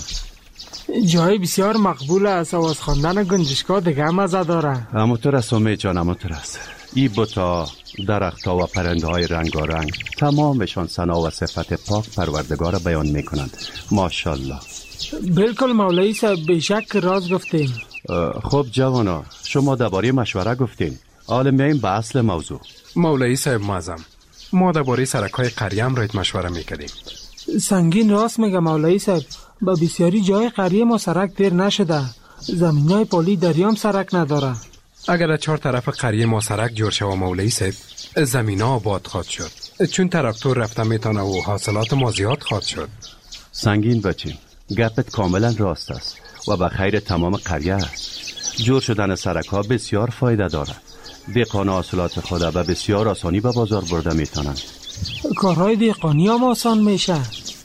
جای بسیار مقبول است و از خواندن گنجشگاه دیگه مزه داره. همونطور است امی جان، همونطور است. ای بوتا، درختها و پرنده های رنگارنگ تمامشان ثنا و صفت پاک پروردگار بیان میکنند. ماشاءالله. بالکل مولوی صاحب، بیشک راز گفتین. خب جوانا، شما درباره مشوره گفتین، حالا میایم به اصل موضوع. مولوی صاحب معظم، ما درباره سرک‌های قریه هم رایت مشوره میکردیم. سنگین راست میگه مولوی صاحب، با بسیاری جای قریه ما سرک تیر نشده. زمینای پلی دریام سرک نداره. اگر از چهار طرف قریه ما سرک جور شود مولوی صاحب، زمینا آباد خواهد شد، چون تراکتور رفته میتونه و حاصلات ما زیاد خواهد شد. سنگین بچیم، گپت کاملا راست است و به خیر تمام قریه است. جور شدن سرک ها بسیار فایده دارد. دهقان حاصلات خود به بسیار آسانی به بازار برده میتونند. کارهای دهقانی هم آسان میشه.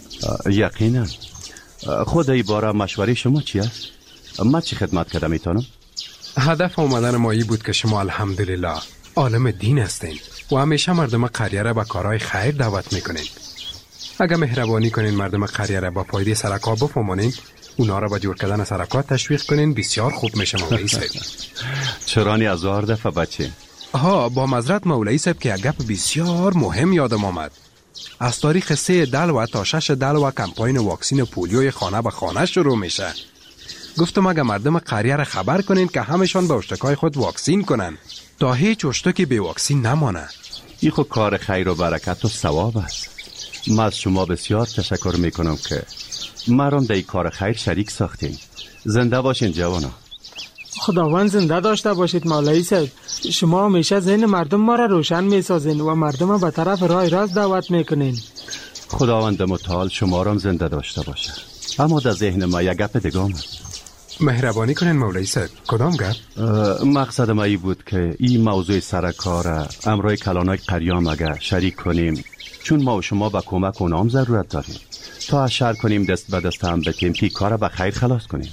یقینا. خود ای باره مشوره شما چی است؟ من چی خدمت کردم میتونم؟ هدف آمدن ما ای بود که شما الحمدلله عالم دین هستین و همیشه مردم قریه را به کارهای خیر دعوت میکنین. اگر مهربانی کنین مردم قریه را با فایده سرکا بفهمونین، اونا را به جور کردن سرکا تشویق کنین، بسیار خوب میشه مولوی صاحب. چرانی هزار دفعه بچه. ها با معذرت مولوی صاحب که یک گپ بسیار مهم یادم آمد. از تاریخ سه دلو تا شش دلو کمپاین واکسین پولیوی خانه به خانه شروع میشه. گفتم اگر مردم قریه را خبر کنین که همشان به اشتکای خود واکسین کنن تا هیچ اشتکی بی واکسین نمانه. این خود کار خیر و برکت و ثواب است. من از شما بسیار تشکر میکنم که مرام در این کار خیر شریک ساختین. زنده باشین جوانا. خداوند زنده داشته باشید مولوی صاحب. شما همیشه ذهن مردم ما را روشن میسازین و مردم به طرف راه راست دعوت میکنین. خداوند متعال شما را زنده داشته باشه. اما در ذهن ما یک گپ دیگه آمد. مهربانی کنین مولوی صاحب. کدام گپ؟ مقصد ما ای بود که این موضوع سرکار را امرای کلانای قریام اگر شریک کنیم، چون ما و شما به کمک اونام ضرورت داریم، تا اشار کنیم دست به دست هم بتیم که کار به خیر خلاص کنیم.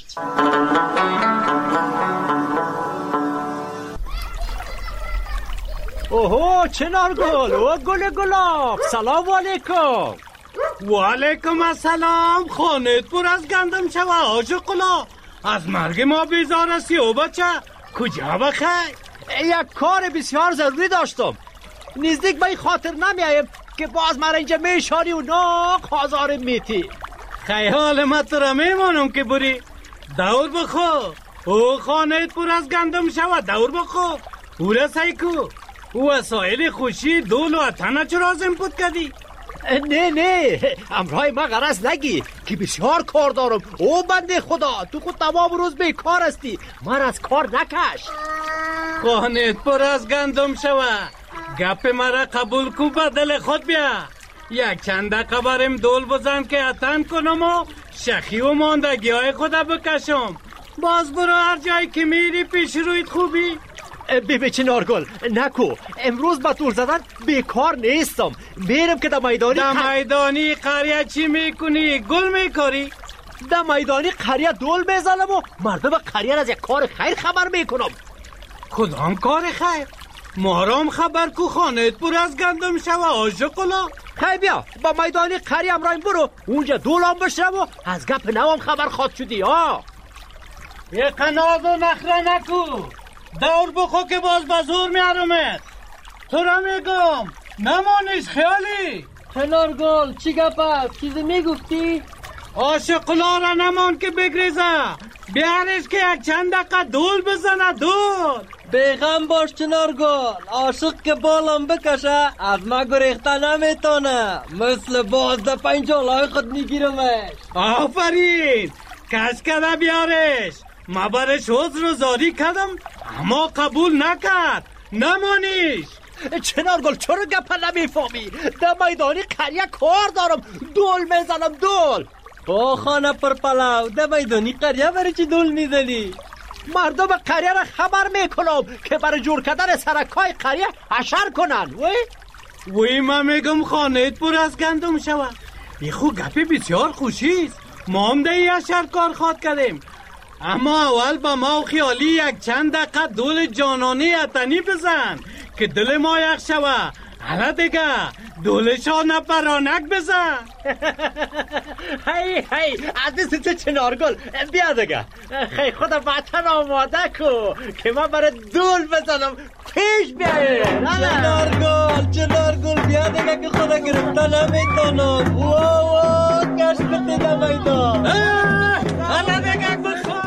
اوهو چنار گل او گل گلاب، سلام علیکم. و علیکم السلام. خانت پر از گندم شوه آج قلا. از مرگ ما بیزار هستی او بچه، کجا بخیر؟ یک کار بسیار ضروری داشتم، نزدیک به خاطر نمیایم که باز مرا اینجا میشانی و ناک آزار میتی. خیال ما تو را میمانم که بری دور بخو. او خانت پر از گندم شوه دور بخو. او را سیکو وسایل خوشی دول و تنه چرا زنپود کردی؟ نه نه امرای ما غرض نگی که بسیار کار دارم. او بنده خدا تو خود تمام روز بیکار هستی، من از کار نکش. خانت پر از گندم شوه گپ مرا قبول کو به دل خود بیا. یک چند دقیقه بریم دول بزن که اتن کنم و شخی و ماندگی های خدا بکشم. باز برو هر جایی که میری پیش رویت خوبی. بیبی چنارگل نکو، امروز با دول زدن بیکار نیستم. میرم که در میدانی در میدانی قریه چی میکنی؟ گل میکاری؟ در میدانی قریه دول میزنم و مردم قریه از یک کار خیر خبر میکنم. کدام کار خیر؟ مارام خبر کو خانهت پر از گندم شوه آشقلا. خیلی بیا با میدانی قریه امرایم برو، اونجا دولام بشرم و از گپ نوام خبر خواد شدی ها. یه قناز و نخره نکو، دور بخو که باز بازور میارمت. تو را میگم نمانیش خیالی. کنارگل چی گپ است؟ چیزی میگفتی؟ آشقلا را نمان که بگریزه، بیارش که یک چند دقیقه دول بزنه. دول بیغم باش چنارگل، عاشق که بالام بکشه از ما گریخته نمیتونه. مثل باز ده پنجالای خود میگیرمش. آفرین، کش کده بیارش. ما برش حضر و زاری کردم اما قبول نکرد. نمانیش. چنارگل چرا گپ نمیفهمی؟ در میدانی قریه کار دارم، دول میزنم. دول او خانه پر پلاو، در میدانی قریه برای چی دول میزنی؟ مردم قریه را خبر میکنم که برای جور کردن سرکای قریه حشر کنن. وی وی ما میگم خانهت پر از گندم شوه. ای خو گپی بسیار خوشیست. ما هم ده حشر کار خواد کردیم، اما اول با ما و خیالی یک چند دقیقه دول جانانی اتنی بزن که دل ما یک شوه. حالا دیگه دولشان پرانک بزن. هی هی عزیز تو چنارگل بیا دیگه. خیلی خود وطن آماده کو که من برای دول بزنم. پیش بیایی چنارگل چنارگل بیا دیگه که خدا گرفته نمیتونم. واو واو کش بتیده میدان. حالا دیگه بخواه.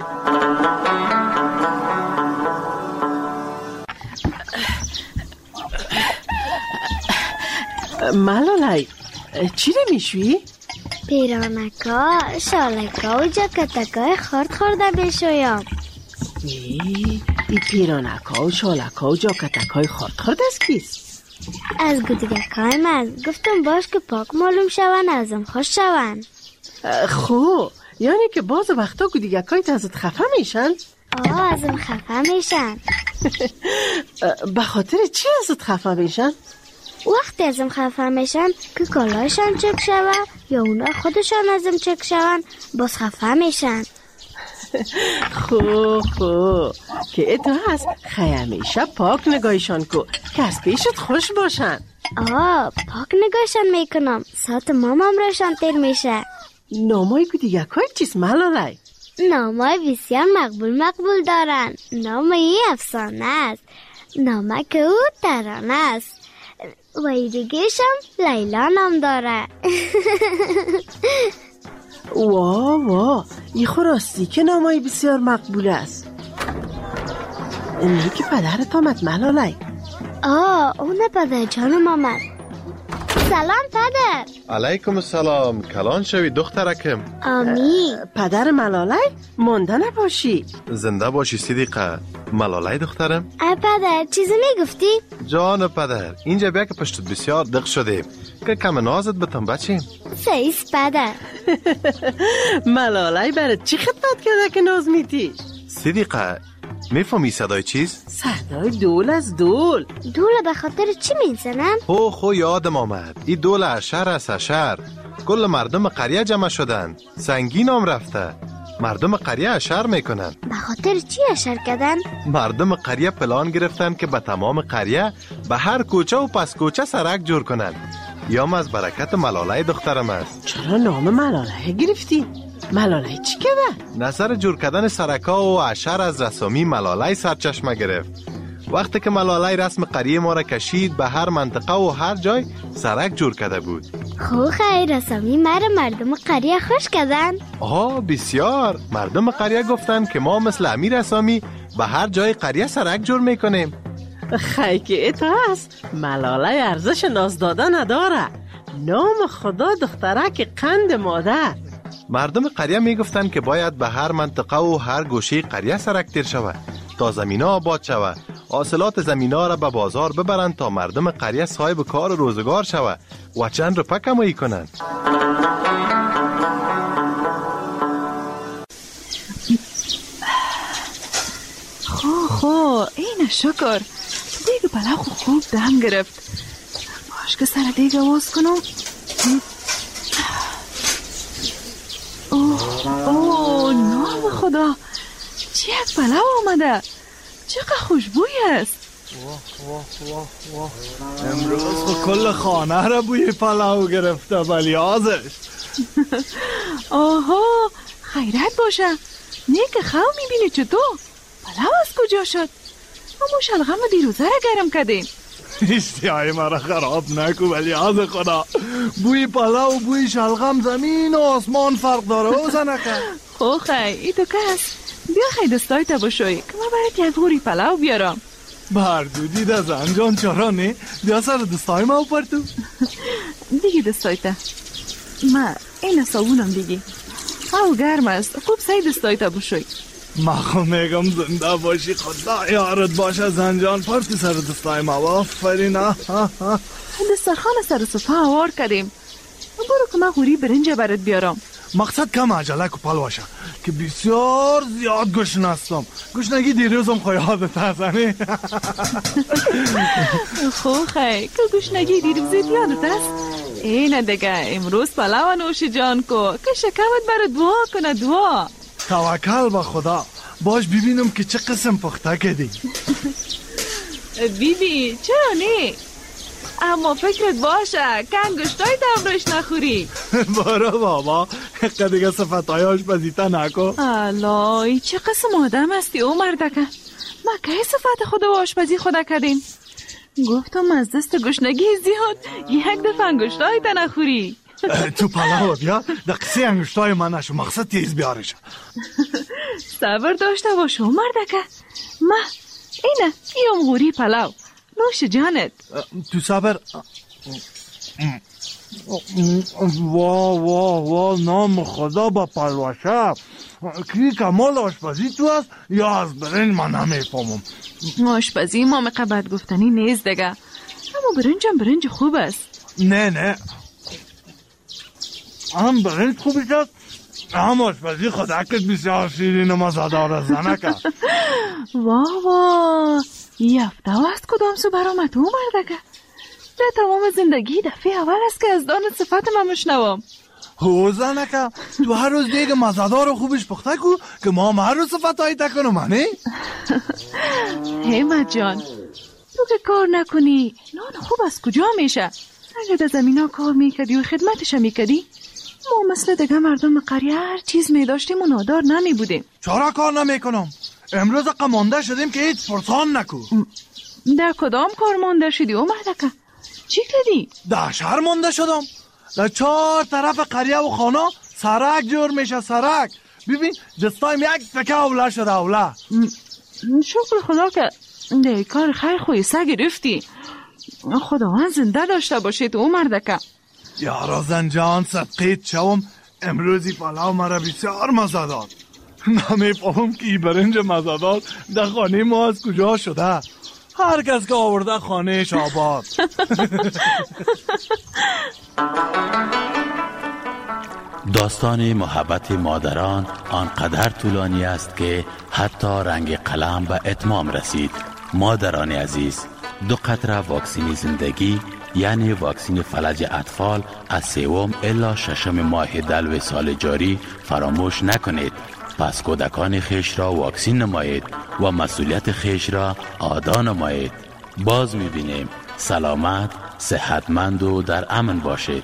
ملالای چی نمیشوی؟ پیرانکا، شالکا و جاکتکای خورد خورده بشویم. ای ای پیرانکا و شالکا و جاکتکای خورد خورد از کیست؟ از گودگکای من. گفتم باش که پاک معلوم شون ازم خوش شون. خو یعنی که باز وقتا گودگکای ازت خفه میشن؟ آه ازم خفه میشن. به خاطر چی ازت خفه میشن؟ وقتی ازم خفه میشن که کالایشان چک شوه یا اونا خودشان ازم چک شون باز خفه میشن. خو خو که اتو هست خیلی همیشه پاک نگاهشان کو که از پیشت خوش باشن. آه پاک نگاهشان میکنم، ساعت مامام راشان تیر میشه. نامای گودی یکای چیست ملالای؟ نامای بسیار مقبول مقبول دارن. نامای افسانه است، نامه که او ترانه است و دیگهشم لیلا نام داره. وا وا ای خوراستی که نامای بسیار مقبول است. اینه که پدرت آمد ملالای؟ آه اونه پدر جانم آمد. سلام پدر. علیکم السلام، کلان شوی دخترکم. آمین. پدر ملالای مانده نباشی. زنده باشی صدیقه. ملالای دخترم. ای پدر چیزی میگفتی؟ جان پدر اینجا بیا که پشتت بسیار دق شده که کم نازت بتم بچیم. سیست پدر. ملالای برات چی خدمت کرده که ناز میتی؟ صدیقه میفهمی صدای چیز؟ صدای دول از دول. دول به خاطر چی میزنن؟ هو خو یادم آمد، این دول اشر است. اشر کل مردم قریه جمع شدن، سنگین هم رفته. مردم قریه اشر میکنن. به خاطر چی اشر کردن؟ مردم قریه پلان گرفتن که به تمام قریه به هر کوچه و پس کوچه سرک جور کنن. یام از برکت ملالای دخترم است. چرا نام ملالای گرفتی؟ ملالای چی کرده؟ نظر جور کردن سرکا و اشر از رسامی ملالای سرچشمه گرفت. وقتی که ملالای رسم قریه ما را کشید به هر منطقه و هر جای سرک جور کرده بود. خو خیر رسامی مرا مردم قریه خوش کردن؟ آه بسیار. مردم قریه گفتن که ما مثل امیر رسامی به هر جای قریه سرک جور میکنیم. خیلی که ات هست ملالای ارزش ناز دادن نداره. نام خدا دخترک قند مادر. مردم قریه میگفتن که باید به هر منطقه و هر گوشه قریه سرک تیر شود تا زمین آباد شود. حاصلات زمینا را به بازار ببرند تا مردم قریه صاحب کار و روزگار شوه و چند روپه کمایی کنند. خو خو این شکر دیگه پلاو خوب دم گرفت. باش که سر دیگه واز کنم. اوه اوه نام خدا، چی یک پلاو آمده، چقدر خوشبوی است. واه واه واه واه امروز خود کل خانه را بوی پلاو گرفته بلیازش. آها خیرت باشه. نیک خواهم میبینی چطور پلاو از کجا شد؟ اما شلغم دیروزه را گرم کردیم. اشتیای مرا خراب نکو بلیاز خدا. بوی پلاو و بوی شلغم زمین و آسمان فرق داره و زنکه. خو خی ای تو کس بیا خی دستای تا بشوی که ما برات یک غوری پلاو بیارم. بردودی ده زنجان چرا نه؟ بیا سر دستای ما پرتو. دیگه دستای تا ما این صابونم دیگه او گرم است. خوب سعی دستای تا بشوی. ما خود میگم زنده باشی، خدا یارت باشه زنجان. پرتی سر دستای ما آفرین. دسترخوان سر صفحه آوار کردیم. برو که من غوری برنج برات بیارم. مقصد کم عجله که پلواشه که بسیار زیاد گشنه هستم. گشنگی دیروزم خواهیادت هستنی. خو خی که گشنگی دیروزت یادت است؟ اینه دیگه امروز پلاو نوش جان کو که شکمت برات دعا کنه. دعا توکل به خدا. باش ببینم که چه قسم پخته کردی. بیبی چرا نه؟ اما فکرت باشه که انگشتای دم روش نخوری. برو بابا که دیگه صفتای آشپزیتا نکو. الای چه قسم آدم هستی او مردکه. ما که صفت خود و آشپزی خدا کردیم. گفتم از دست گشنگی زیاد یک دفعه انگشتای تا نخوری. تو پلاو بیا دقیقی انگشتای من نشو، مقصد تیز بیارش. صبر داشته باشو مردکه. ما اینه این غوری پلاو نوش جانت. تو صبر. واه واه واه نام خدا با پلوشه. کی کمال آشپزی تو هست یا از برنج من نمیفهمم. آشپزی ما مقبت گفتنی نیست دیگه. اما برنجم برنج خوب است. نه نه هم برنج خوبی شد هم آشپزی خودکت بسیار شیرین و مزادار از زنکه. واه واه یفته است کدام سو برامت او مردکه. در تمام زندگی دفعه اول است که از دانت صفت من مشنوم. هو زنکه تو هر روز دیگه مزادار و خوبش پخته کو که ما هم هر روز صفت هایی تکنو منی. همت جان تو که کار نکنی نان خوب از کجا میشه؟ اگه در زمین ها کار میکردی و خدمتش میکردی ما مثل دیگه مردم قریه هر چیز میداشتیم و نادار نمی بودیم. چرا کار نمیکنم؟ امروز قمانده شدیم که هیچ پرسان نکو. در کدام کار مانده شدی او مردکه؟ چی کردی؟ در شهر مانده شدم. در چهار طرف قریه و خانه سرک جور میشه سرک. ببین جستایم یک تکه اوله شده اوله. شکر خدا که در کار خیر خوی سه گرفتی. خداوند زنده داشته باشید او مردکه. یارا زنجان صدقیت شوم امروزی پلاو مرا بسیار مزه داد. نمیفهم که ای برنج مزه داد در خانه ما از کجا شده. هر کس که آورده خانهش آباد. داستان محبت مادران آنقدر طولانی است که حتی رنگ قلم به اتمام رسید. مادران عزیز، دو قطره واکسین زندگی یعنی واکسین فلج اطفال از سوم الا ششم ماه دلو سال جاری فراموش نکنید. پس کودکان خیش را واکسین نمایید و مسئولیت خیش را ادا نمایید. باز می‌بینیم سلامت، صحتمند و در امن باشید.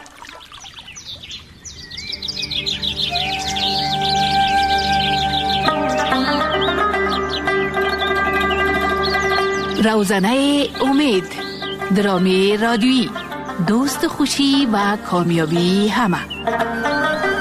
روزنه امید، درامی رادیویی، دوست خوشی و کامیابی همه.